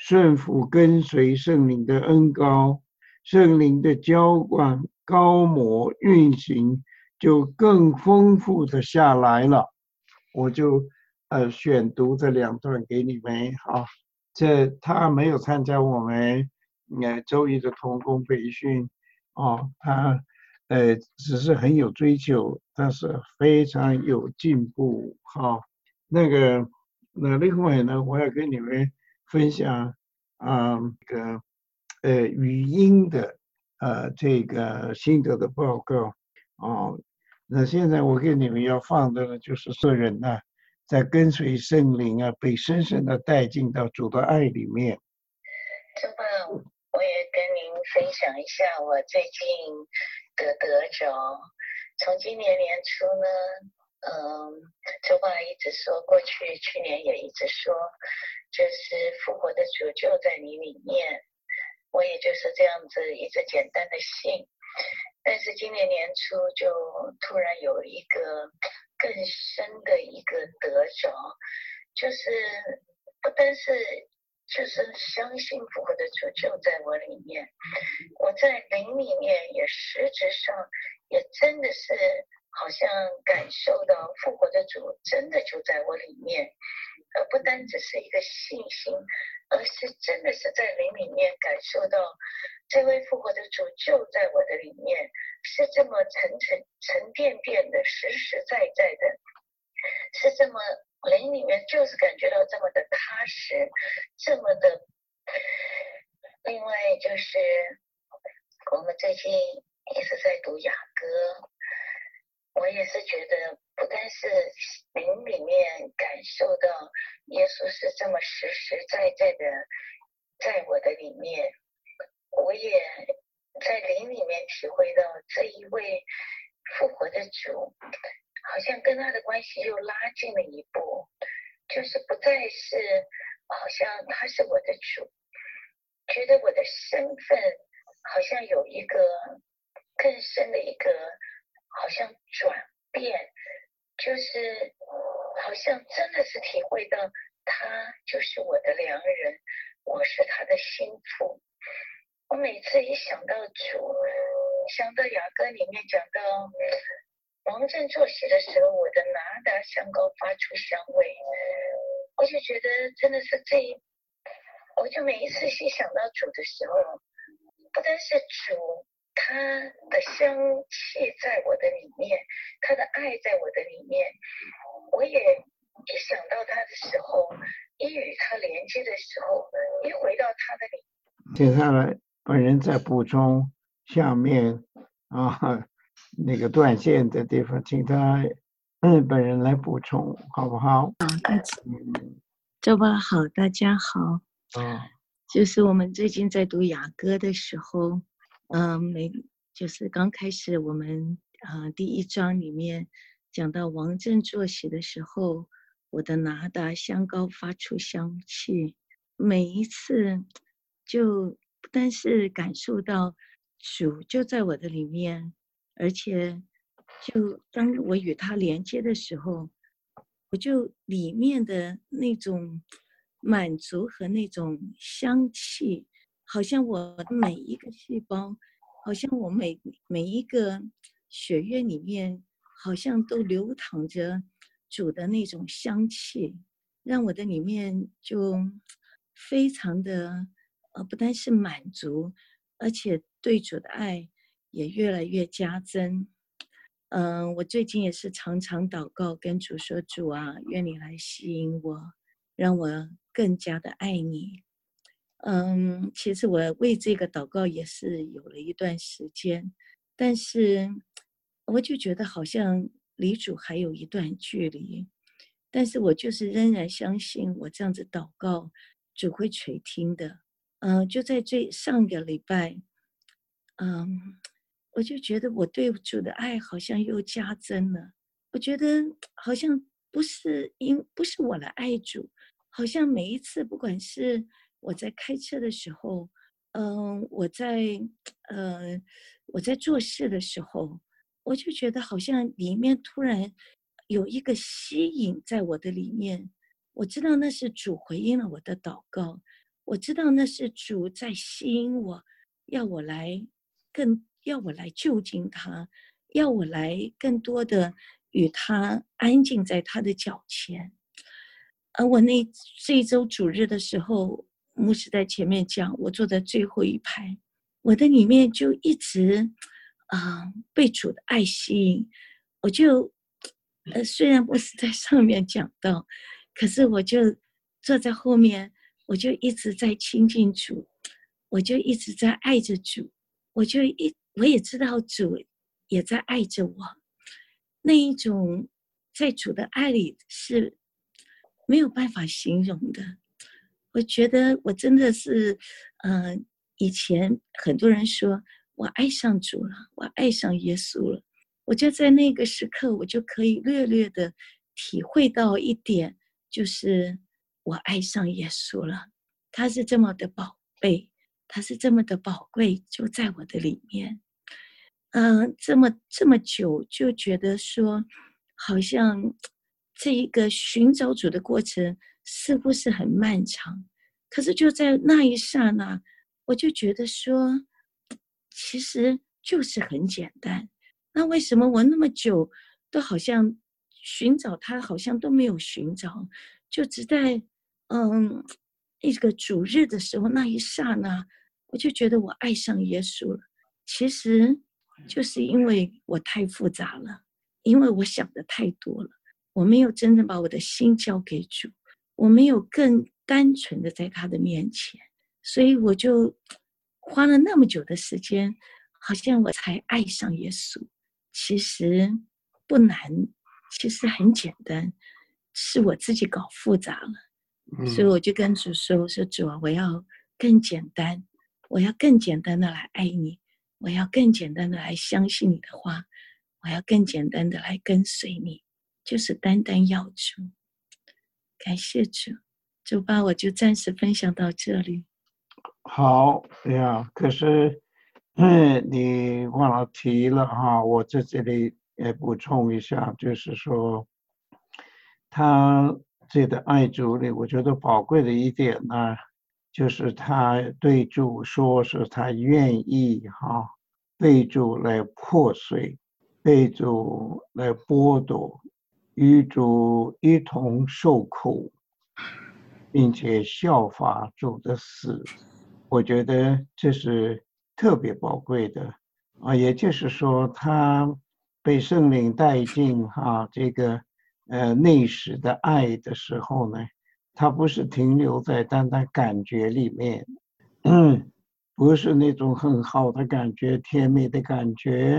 顺服跟随圣灵的恩膏，圣灵的浇灌、膏抹、运行，就更丰富的下来了。我就选读这2段给你们啊。他没有参加我们周一的同工培训啊，他只是很有追求，但是非常有进步哈。那另外呢，我要跟你们分享语音的这个心得的报告啊。那现在我给你们要放的呢，就是个人呢，在跟随圣灵啊，被深深的带进到主的爱里面。 这吧，我也跟您分享一下我最近的得着。从今年年初呢，周爸一直说，去年也一直说，就是复活的主就在你里面。我也就是这样子一直简单的信。但是今年年初就突然有一个更深的一个得着，就是不单是就是相信复活的主就在我里面，我在灵里面也实质上也真的是好像感受到复活的主真的就在我里面，而不单只是一个信心，而是真的是在灵里面感受到这位复活的主就在我的里面，是这么沉甸甸的，实实在在的，是这么灵里面就是感觉到这么的踏实，这么的。另外就是我们最近一直在读雅歌，我也是觉得不单是灵里面感受到耶稣是这么实实在在的在我的里面，我也在灵里面体会到这一位复活的主好像跟他的关系又拉近了一步，就是不再是好像他是我的主，觉得我的身份好像有一个更深的一个好像转变，就是好像真的是体会到他就是我的良人，我是他的心腹。我每次一想到主，想到雅歌里面讲到王正坐席的时候，我的拿达香膏发出香味，我就觉得真的是我就每一次一想到主的时候，不单是主他的香气在我的里面，他的爱在我的里面，我也一想到他的时候，一与他连接的时候，一回到他的里面。 接下来本人再补充下面那个断线的地方，请他本人来补充，好不好？ 周爸好，大家好。就是我们最近在读雅歌的时候，就是刚开始我们第1章里面讲到王正坐席的时候，我的拿达香膏发出香气，每一次就不单是感受到主就在我的里面，而且就当我与他连接的时候，我就里面的那种满足和那种香气，好像我每一个细胞，好像我每一个血液里面，好像都流淌着主的那种香气，让我的里面就非常的不单是满足，而且对主的爱也越来越加增。我最近也是常常祷告，跟主说：“主啊，愿你来吸引我，让我更加的爱你。”其实我为这个祷告也是有了一段时间，但是我就觉得好像离主还有一段距离，但是我就是仍然相信我这样子祷告，主会垂听的。就在上个礼拜，我就觉得我对主的爱好像又加增了。我觉得好像不是我来爱主，好像每一次不管是我在开车的时候，我在做事的时候，我就觉得好像里面突然有一个吸引在我的里面，我知道那是主回应了我的祷告， 我知道那是主在吸引我，要我来就近他，要我来更多的与他安静在他的脚前。而我这一周主日的时候，牧师在前面讲，我坐在最后一排，我的里面就一直被主的爱吸引。我就虽然牧师在上面讲到，可是我就坐在后面，我就一直在亲近主，我就一直在爱着主，我也知道主也在爱着我。那一种在主的爱里是没有办法形容的。我觉得我真的是以前很多人说我爱上主了，我爱上耶稣了，我就在那个时刻我就可以略略的体会到一点，就是我爱上耶稣了，他是这么的宝贝，他是这么的宝贵，就在我的里面。这么久就觉得说，好像这一个寻找主的过程似乎是很漫长，可是就在那一刹那，我就觉得说，其实就是很简单。那为什么我那么久都好像寻找他，好像都没有寻找，就只在一个主日的时候那一刹那，我就觉得我爱上耶稣了。其实就是因为我太复杂了，因为我想的太多了，我没有真正把我的心交给主，我没有更单纯的在他的面前，所以我就花了那么久的时间，好像我才爱上耶稣。其实不难，其实很简单，是我自己搞复杂了。所以我就跟主说主啊，我要更简单，我要更简单的来爱你，我要更简单的来相信你的话，我要更简单的来跟随你，就是单单要主。感谢主。主吧，我就暂时分享到这里。 好呀，可是你忘了提了哈，我在这里也补充一下，就是说他这个爱主里，我觉得宝贵的一点呢，就是他对主说是他愿意被主来破碎，被主来剥夺，与主一同受苦，并且效法主的死。我觉得这是特别宝贵的也就是说他被圣灵带进这个内室的爱的时候呢，他不是停留在单单感觉里面，不是那种很好的感觉，甜美的感觉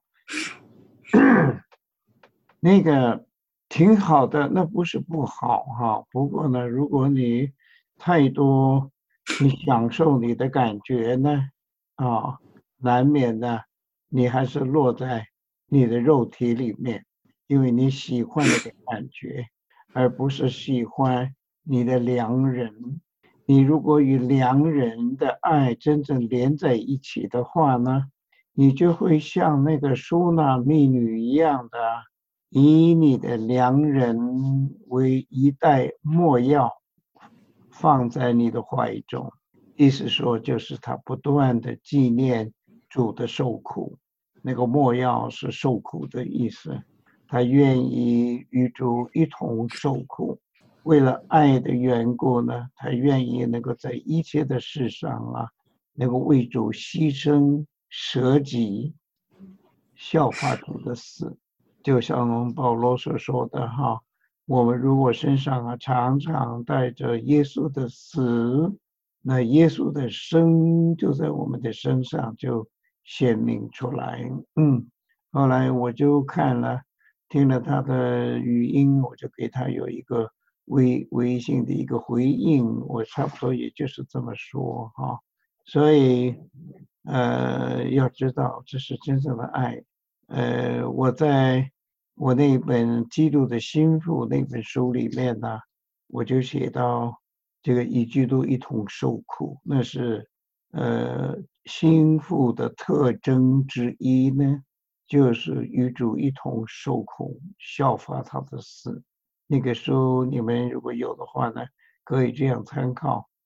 那个挺好的，那不是不好不过呢，如果你太多你享受你的感觉呢难免呢你还是落在你的肉体里面，因为你喜欢那个感觉，而不是喜欢你的良人。你如果与良人的爱真正连在一起的话呢，你就会像那个书娜密女一样的，以你的良人为一袋墨药放在你的怀中。意思说就是他不断的纪念主的受苦，那个墨药是受苦的意思，他愿意与主一同受苦，为了爱的缘故呢，他愿意能够在一切的事上能够为主牺牲舍己，效法主的死。就像保罗所说的我们如果身上常常带着耶稣的死，那耶稣的生就在我们的身上就显明出来。后来我就听了他的语音，我就给他有一个微信的一个回应，我差不多也就是这么说所以要知道这是真正的爱。我在我那本《基督的心腹》那本书里面呢，我就写到这个与基督一同受苦，那是心腹的特征之一呢，就是与主一同受苦，效法他的死。那个书你们如果有的话呢，可以这样参考。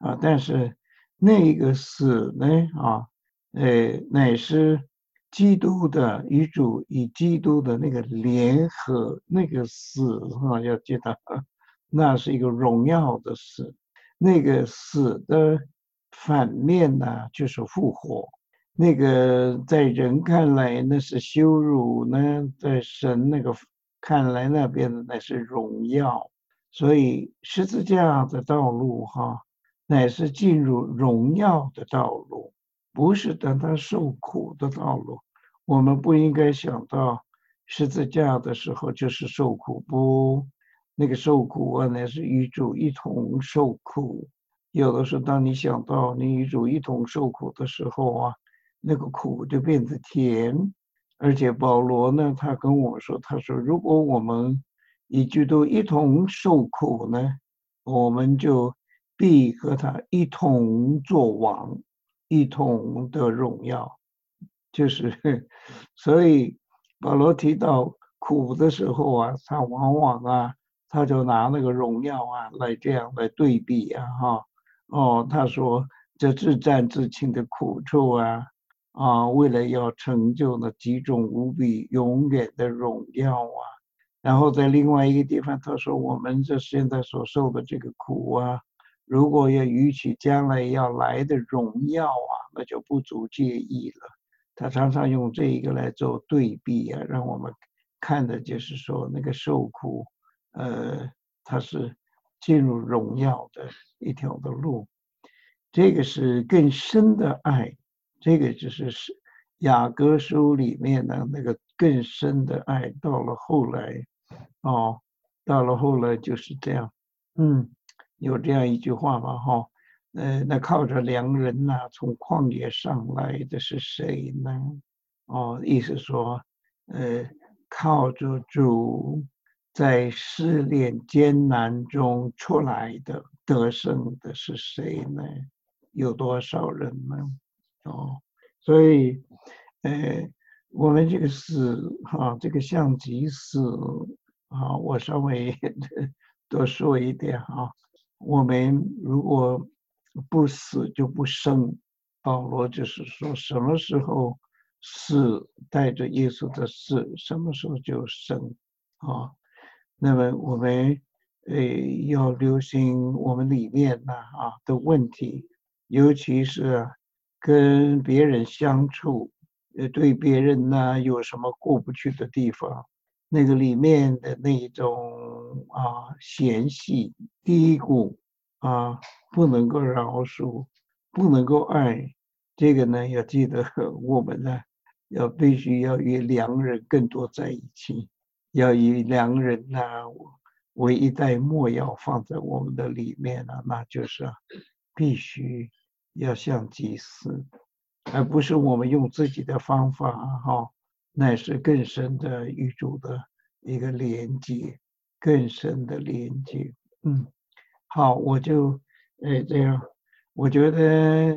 啊，但是那个死呢啊，乃是基督的与主与基督的那个联合，那个死啊，要记得，那是一个荣耀的死。那个死的反面呢，就是复活。那个在人看来那是羞辱呢，在神那个看来那边的那是荣耀。所以十字架的道路哈，乃是进入荣耀的道路，不是等他受苦的道路。我们不应该想到十字架的时候就是受苦，不，那个受苦啊，乃是与主一同受苦。有的时候，当你想到你与主一同受苦的时候啊，那个苦就变得甜。而且保罗呢，他跟我说，他说，如果我们与基督一同受苦呢，我们就必和他一同作王，一同得荣耀。就是，所以保罗提到苦的时候啊，他往往啊，他就拿那个荣耀啊来这样来对比啊，哈，哦，他说这自战自亲的苦处啊，为了要成就那极重无比永远的荣耀啊。然后在另外一个地方，他说我们这现在所受的这个苦啊，如果要与其将来要来的荣耀啊，那就不足介意了。他常常用这一个来做对比啊，让我们看的就是说那个受苦，它是进入荣耀的一条的路。这个是更深的爱，这个就是雅歌书里面的那个更深的爱。到了后来，到了后来就是这样，有这样一句话嘛，哈。那靠着良人呐，从旷野上来的是谁呢？意思说，靠着主在试炼艰难中出来的得胜的是谁呢？有多少人呢？所以，我们这个死这个象棋死我稍微多说一点我们如果不死就不生，保罗就是说什么时候死带着耶稣的死，什么时候就生那么我们要留心我们里面的问题，尤其是跟别人相处，对别人呢有什么过不去的地方，那个里面的那种嫌隙、低谷不能够饶恕，不能够爱，这个呢要记得我们呢必须要与良人更多在一起，要以良人呢为一袋墨药放在我们的里面那就是必须要像祭司，而不是我们用自己的方法乃是更深的与主的一个连接，更深的连接。好，我就这样，我觉得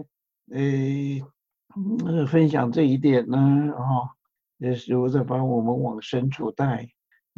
分享这一点呢是我在把我们往深处带，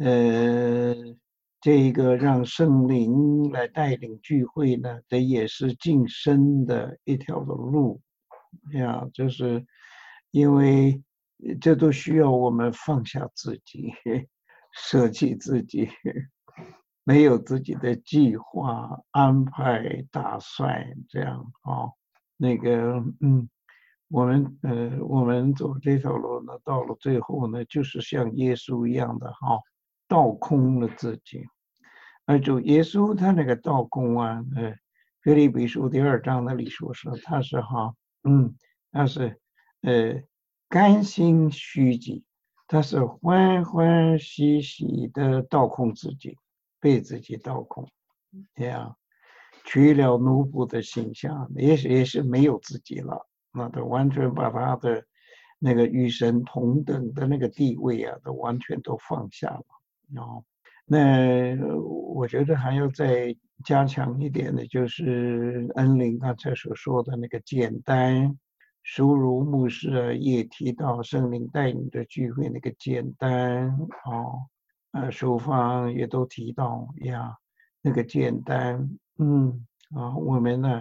这个让圣灵来带领聚会呢，这也是晋升的一条的路呀，就是因为这都需要我们放下自己，舍弃自己，没有自己的计划、安排、打算，这样那个我们走这条路呢，到了最后呢，就是像耶稣一样的倒空了自己。而主耶稣他那个倒空腓立比书第2章那里说他是他是甘心虚己，他是欢欢喜喜的倒空自己，被自己倒空，这样取了奴仆的形象，也是没有自己了，那他完全把他的那个与神同等的那个地位都完全都放下了那我觉得还要再加强一点的，就是恩玲刚才所说的那个简单。书如牧师也提到圣灵带领的聚会那个简单书方也都提到那个简单我们呢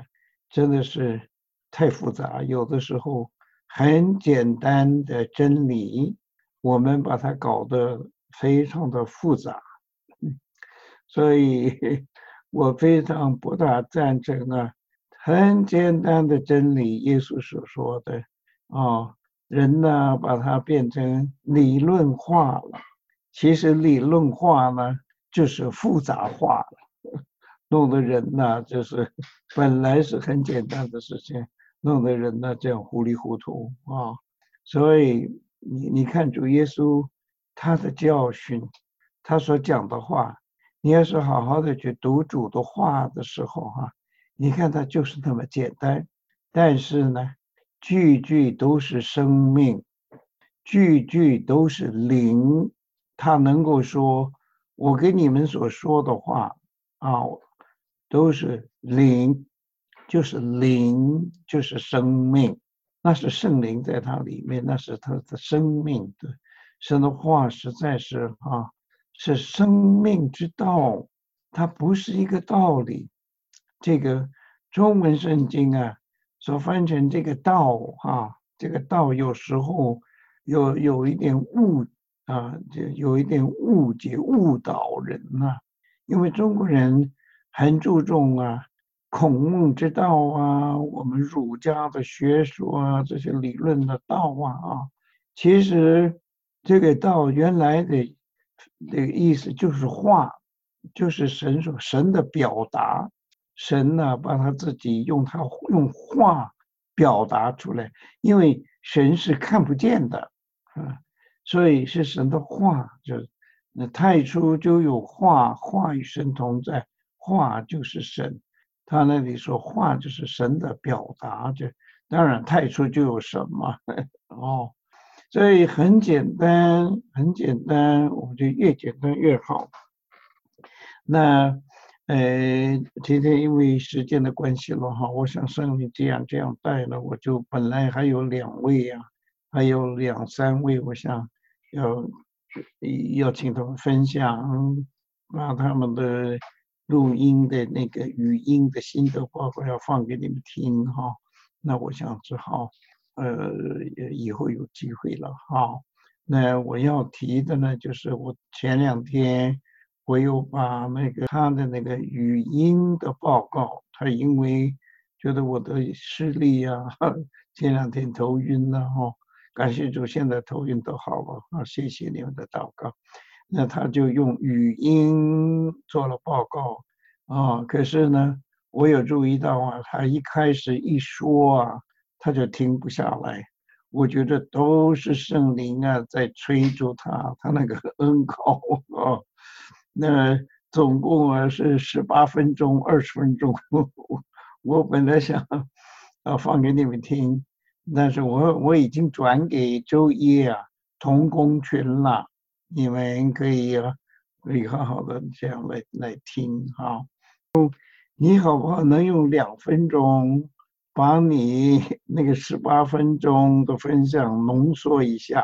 真的是太复杂，有的时候很简单的真理，我们把它搞得非常的复杂。所以我非常不大赞成啊，很简单的真理，耶稣所说的人呢把它变成理论化了。其实理论化呢就是复杂化了，弄得人呢就是本来是很简单的事情，弄得人呢这样糊里糊涂啊。所以你看主耶稣他的教训，他所讲的话，你要是好好的去读主的话的时候你看他就是那么简单，但是呢句句都是生命，句句都是灵。他能够说我跟你们所说的话都是灵，就是灵，就是生命，那是圣灵在他里面，那是他的生命的。神的话实在是是生命之道，它不是一个道理。这个中文圣经所翻成这个道这个道有时候有一点就有一点误解误导人因为中国人很注重孔孟之道我们儒家的学说这些理论的道其实这个道原来的这个意思就是话，就是神的表达。神把他自己用话表达出来，因为神是看不见的所以是神的话，就是那太初就有话，话与神同在，话就是神。他那里说话就是神的表达，当然太初就有神嘛所以很简单，很简单，我们就越简单越好。那今天因为时间的关系了我想圣灵这样带了，我就本来还有2位还有2、3位，我想要请他们分享，把他们的录音的那个语音的心得报告要放给你们听那我想只好以后有机会了那我要提的呢，就是我前2天我又把他的那个语音的报告，他因为觉得我的视力前2天头晕了感谢主，现在头晕都好了谢谢你们的祷告。那他就用语音做了报告可是呢，我有注意到他一开始一说他就停不下来。我觉得都是圣灵在催促他那个恩膏那总共是18分钟、20分钟。我本来想放给你们听，但是我已经转给周一同工群了，你们可以好好的这样来听你好不好能用2分钟把你那个18分钟的分享浓缩一下，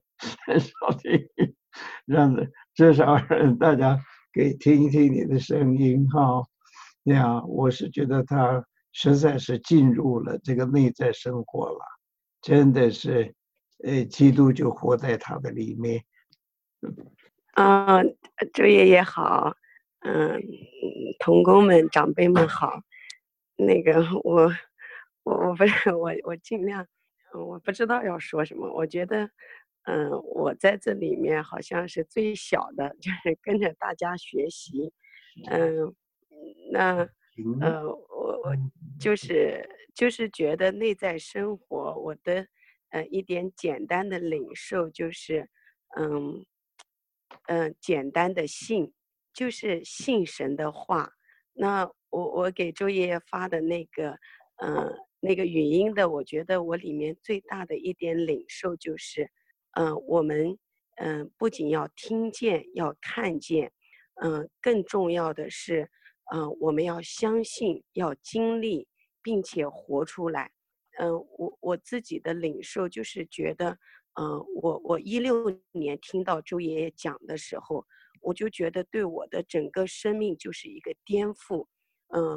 至少让大家可以听一听你的声音那样我是觉得他实在是进入了这个内在生活了，真的是基督就活在他的里面。 周爷爷好，同工们长辈们好。那个我尽量，我不知道要说什么。我觉得我在这里面好像是最小的，就是跟着大家学习那我就是觉得内在生活我的一点简单的领受就是简单的信，就是信神的话。那我给周爷爷发的那个语音的，我觉得我里面最大的一点领受就是我们不仅要听见要看见更重要的是我们要相信要经历并且活出来。我自己的领受就是觉得我16年听到周爷爷讲的时候，我就觉得对我的整个生命就是一个颠覆。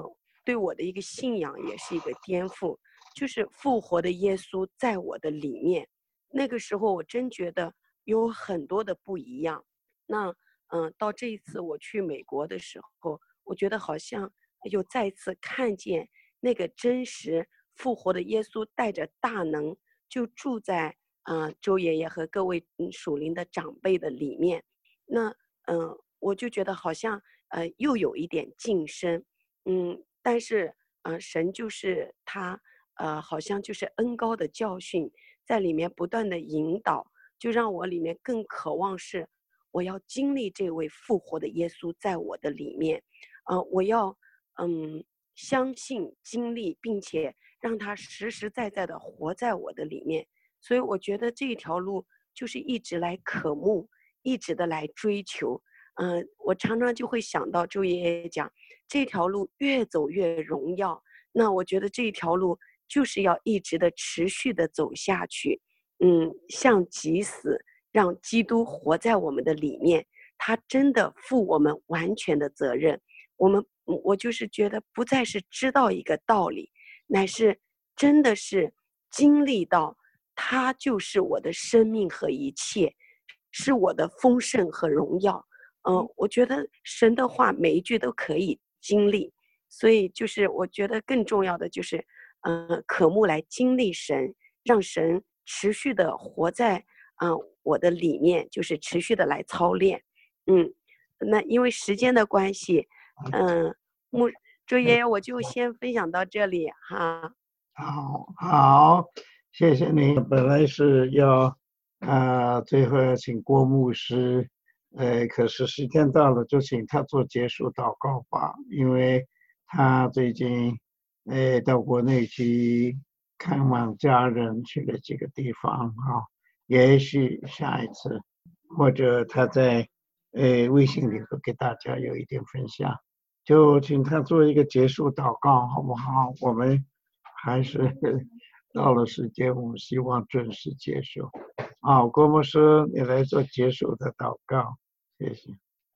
对我的一个信仰也是一个颠覆，就是复活的耶稣在我的里面。那个时候我真觉得有很多的不一样。那到这一次我去美国的时候，我觉得好像又再次看见那个真实复活的耶稣带着大能就住在周爷爷和各位属灵的长辈的里面。那我就觉得好像又有一点晋升。但是神就是他好像就是恩膏的教训在里面不断的引导，就让我里面更渴望是我要经历这位复活的耶稣在我的里面。我要相信经历，并且让他实实在在的活在我的里面。所以我觉得这条路就是一直来渴慕，一直的来追求。我常常就会想到周爷爷讲这条路越走越荣耀，那我觉得这条路就是要一直的持续的走下去。像即死，让基督活在我们的里面，他真的负我们完全的责任。我就是觉得不再是知道一个道理，乃是真的是经历到他就是我的生命和一切，是我的丰盛和荣耀。我觉得神的话每一句都可以经历，所以就是我觉得更重要的就是渴慕来经历神，让神持续的活在我的里面，就是持续的来操练。那因为时间的关系，周爷爷我就先分享到这里哈。 好，谢谢你。本来是要最后要请郭牧师，可是时间到了，就请他做结束祷告吧，因为他最近到国内去看望家人，去了几个地方也许下一次或者他在微信里头给大家有一点分享，就请他做一个结束祷告好不好？我们还是到了时间，我们希望准时结束。好，郭牧师你来做结束的祷告，谢谢。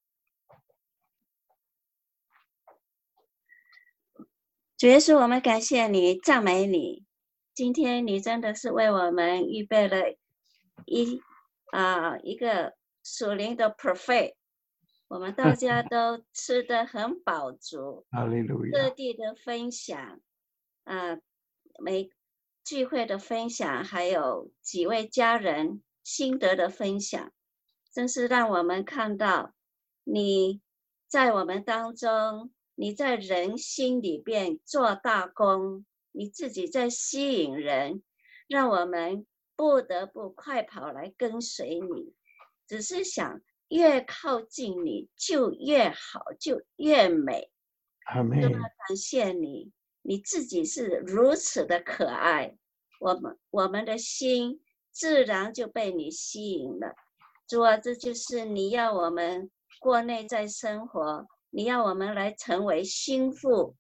主耶稣，我们感谢你，赞美你。今天你真的是为我们预备了一个属灵的 buffet， 我们大家都吃得很饱足。 哈利路亚。 各地的分享，聚会的分享，还有几位家人心得的分享，真是让我们看到你在我们当中，你在人心里边做大功，你自己在吸引人，让我们不得不快跑来跟随你。只是想越靠近你就越好，就越美。 阿们。 感谢你，你自己是如此的可爱，我们的心自然就被你吸引了。主啊，这就是你要我们过内在生活，你要我们来成为心腹，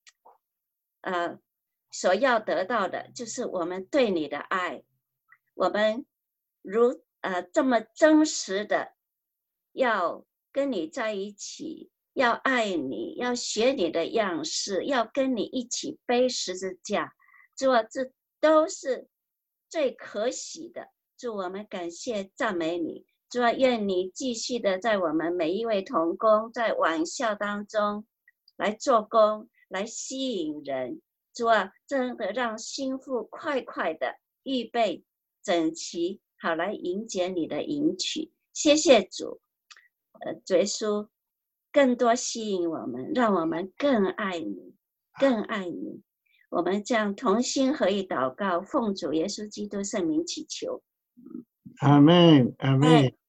所要得到的就是我们对你的爱。我们这么真实的要跟你在一起，要爱你，要学你的样式，要跟你一起背十字架。主啊，这都是最可喜的。主，我们感谢赞美你。主啊，愿你继续的在我们每一位同工在晚校当中来做工，来吸引人。主啊，真的让心腹快快的预备整齐，好来迎接你的迎娶。谢谢主，主耶稣更多吸引我们，让我们更爱你，更爱你。我们这样同心合意祷告，奉主耶稣基督圣名祈求。 阿们，阿们。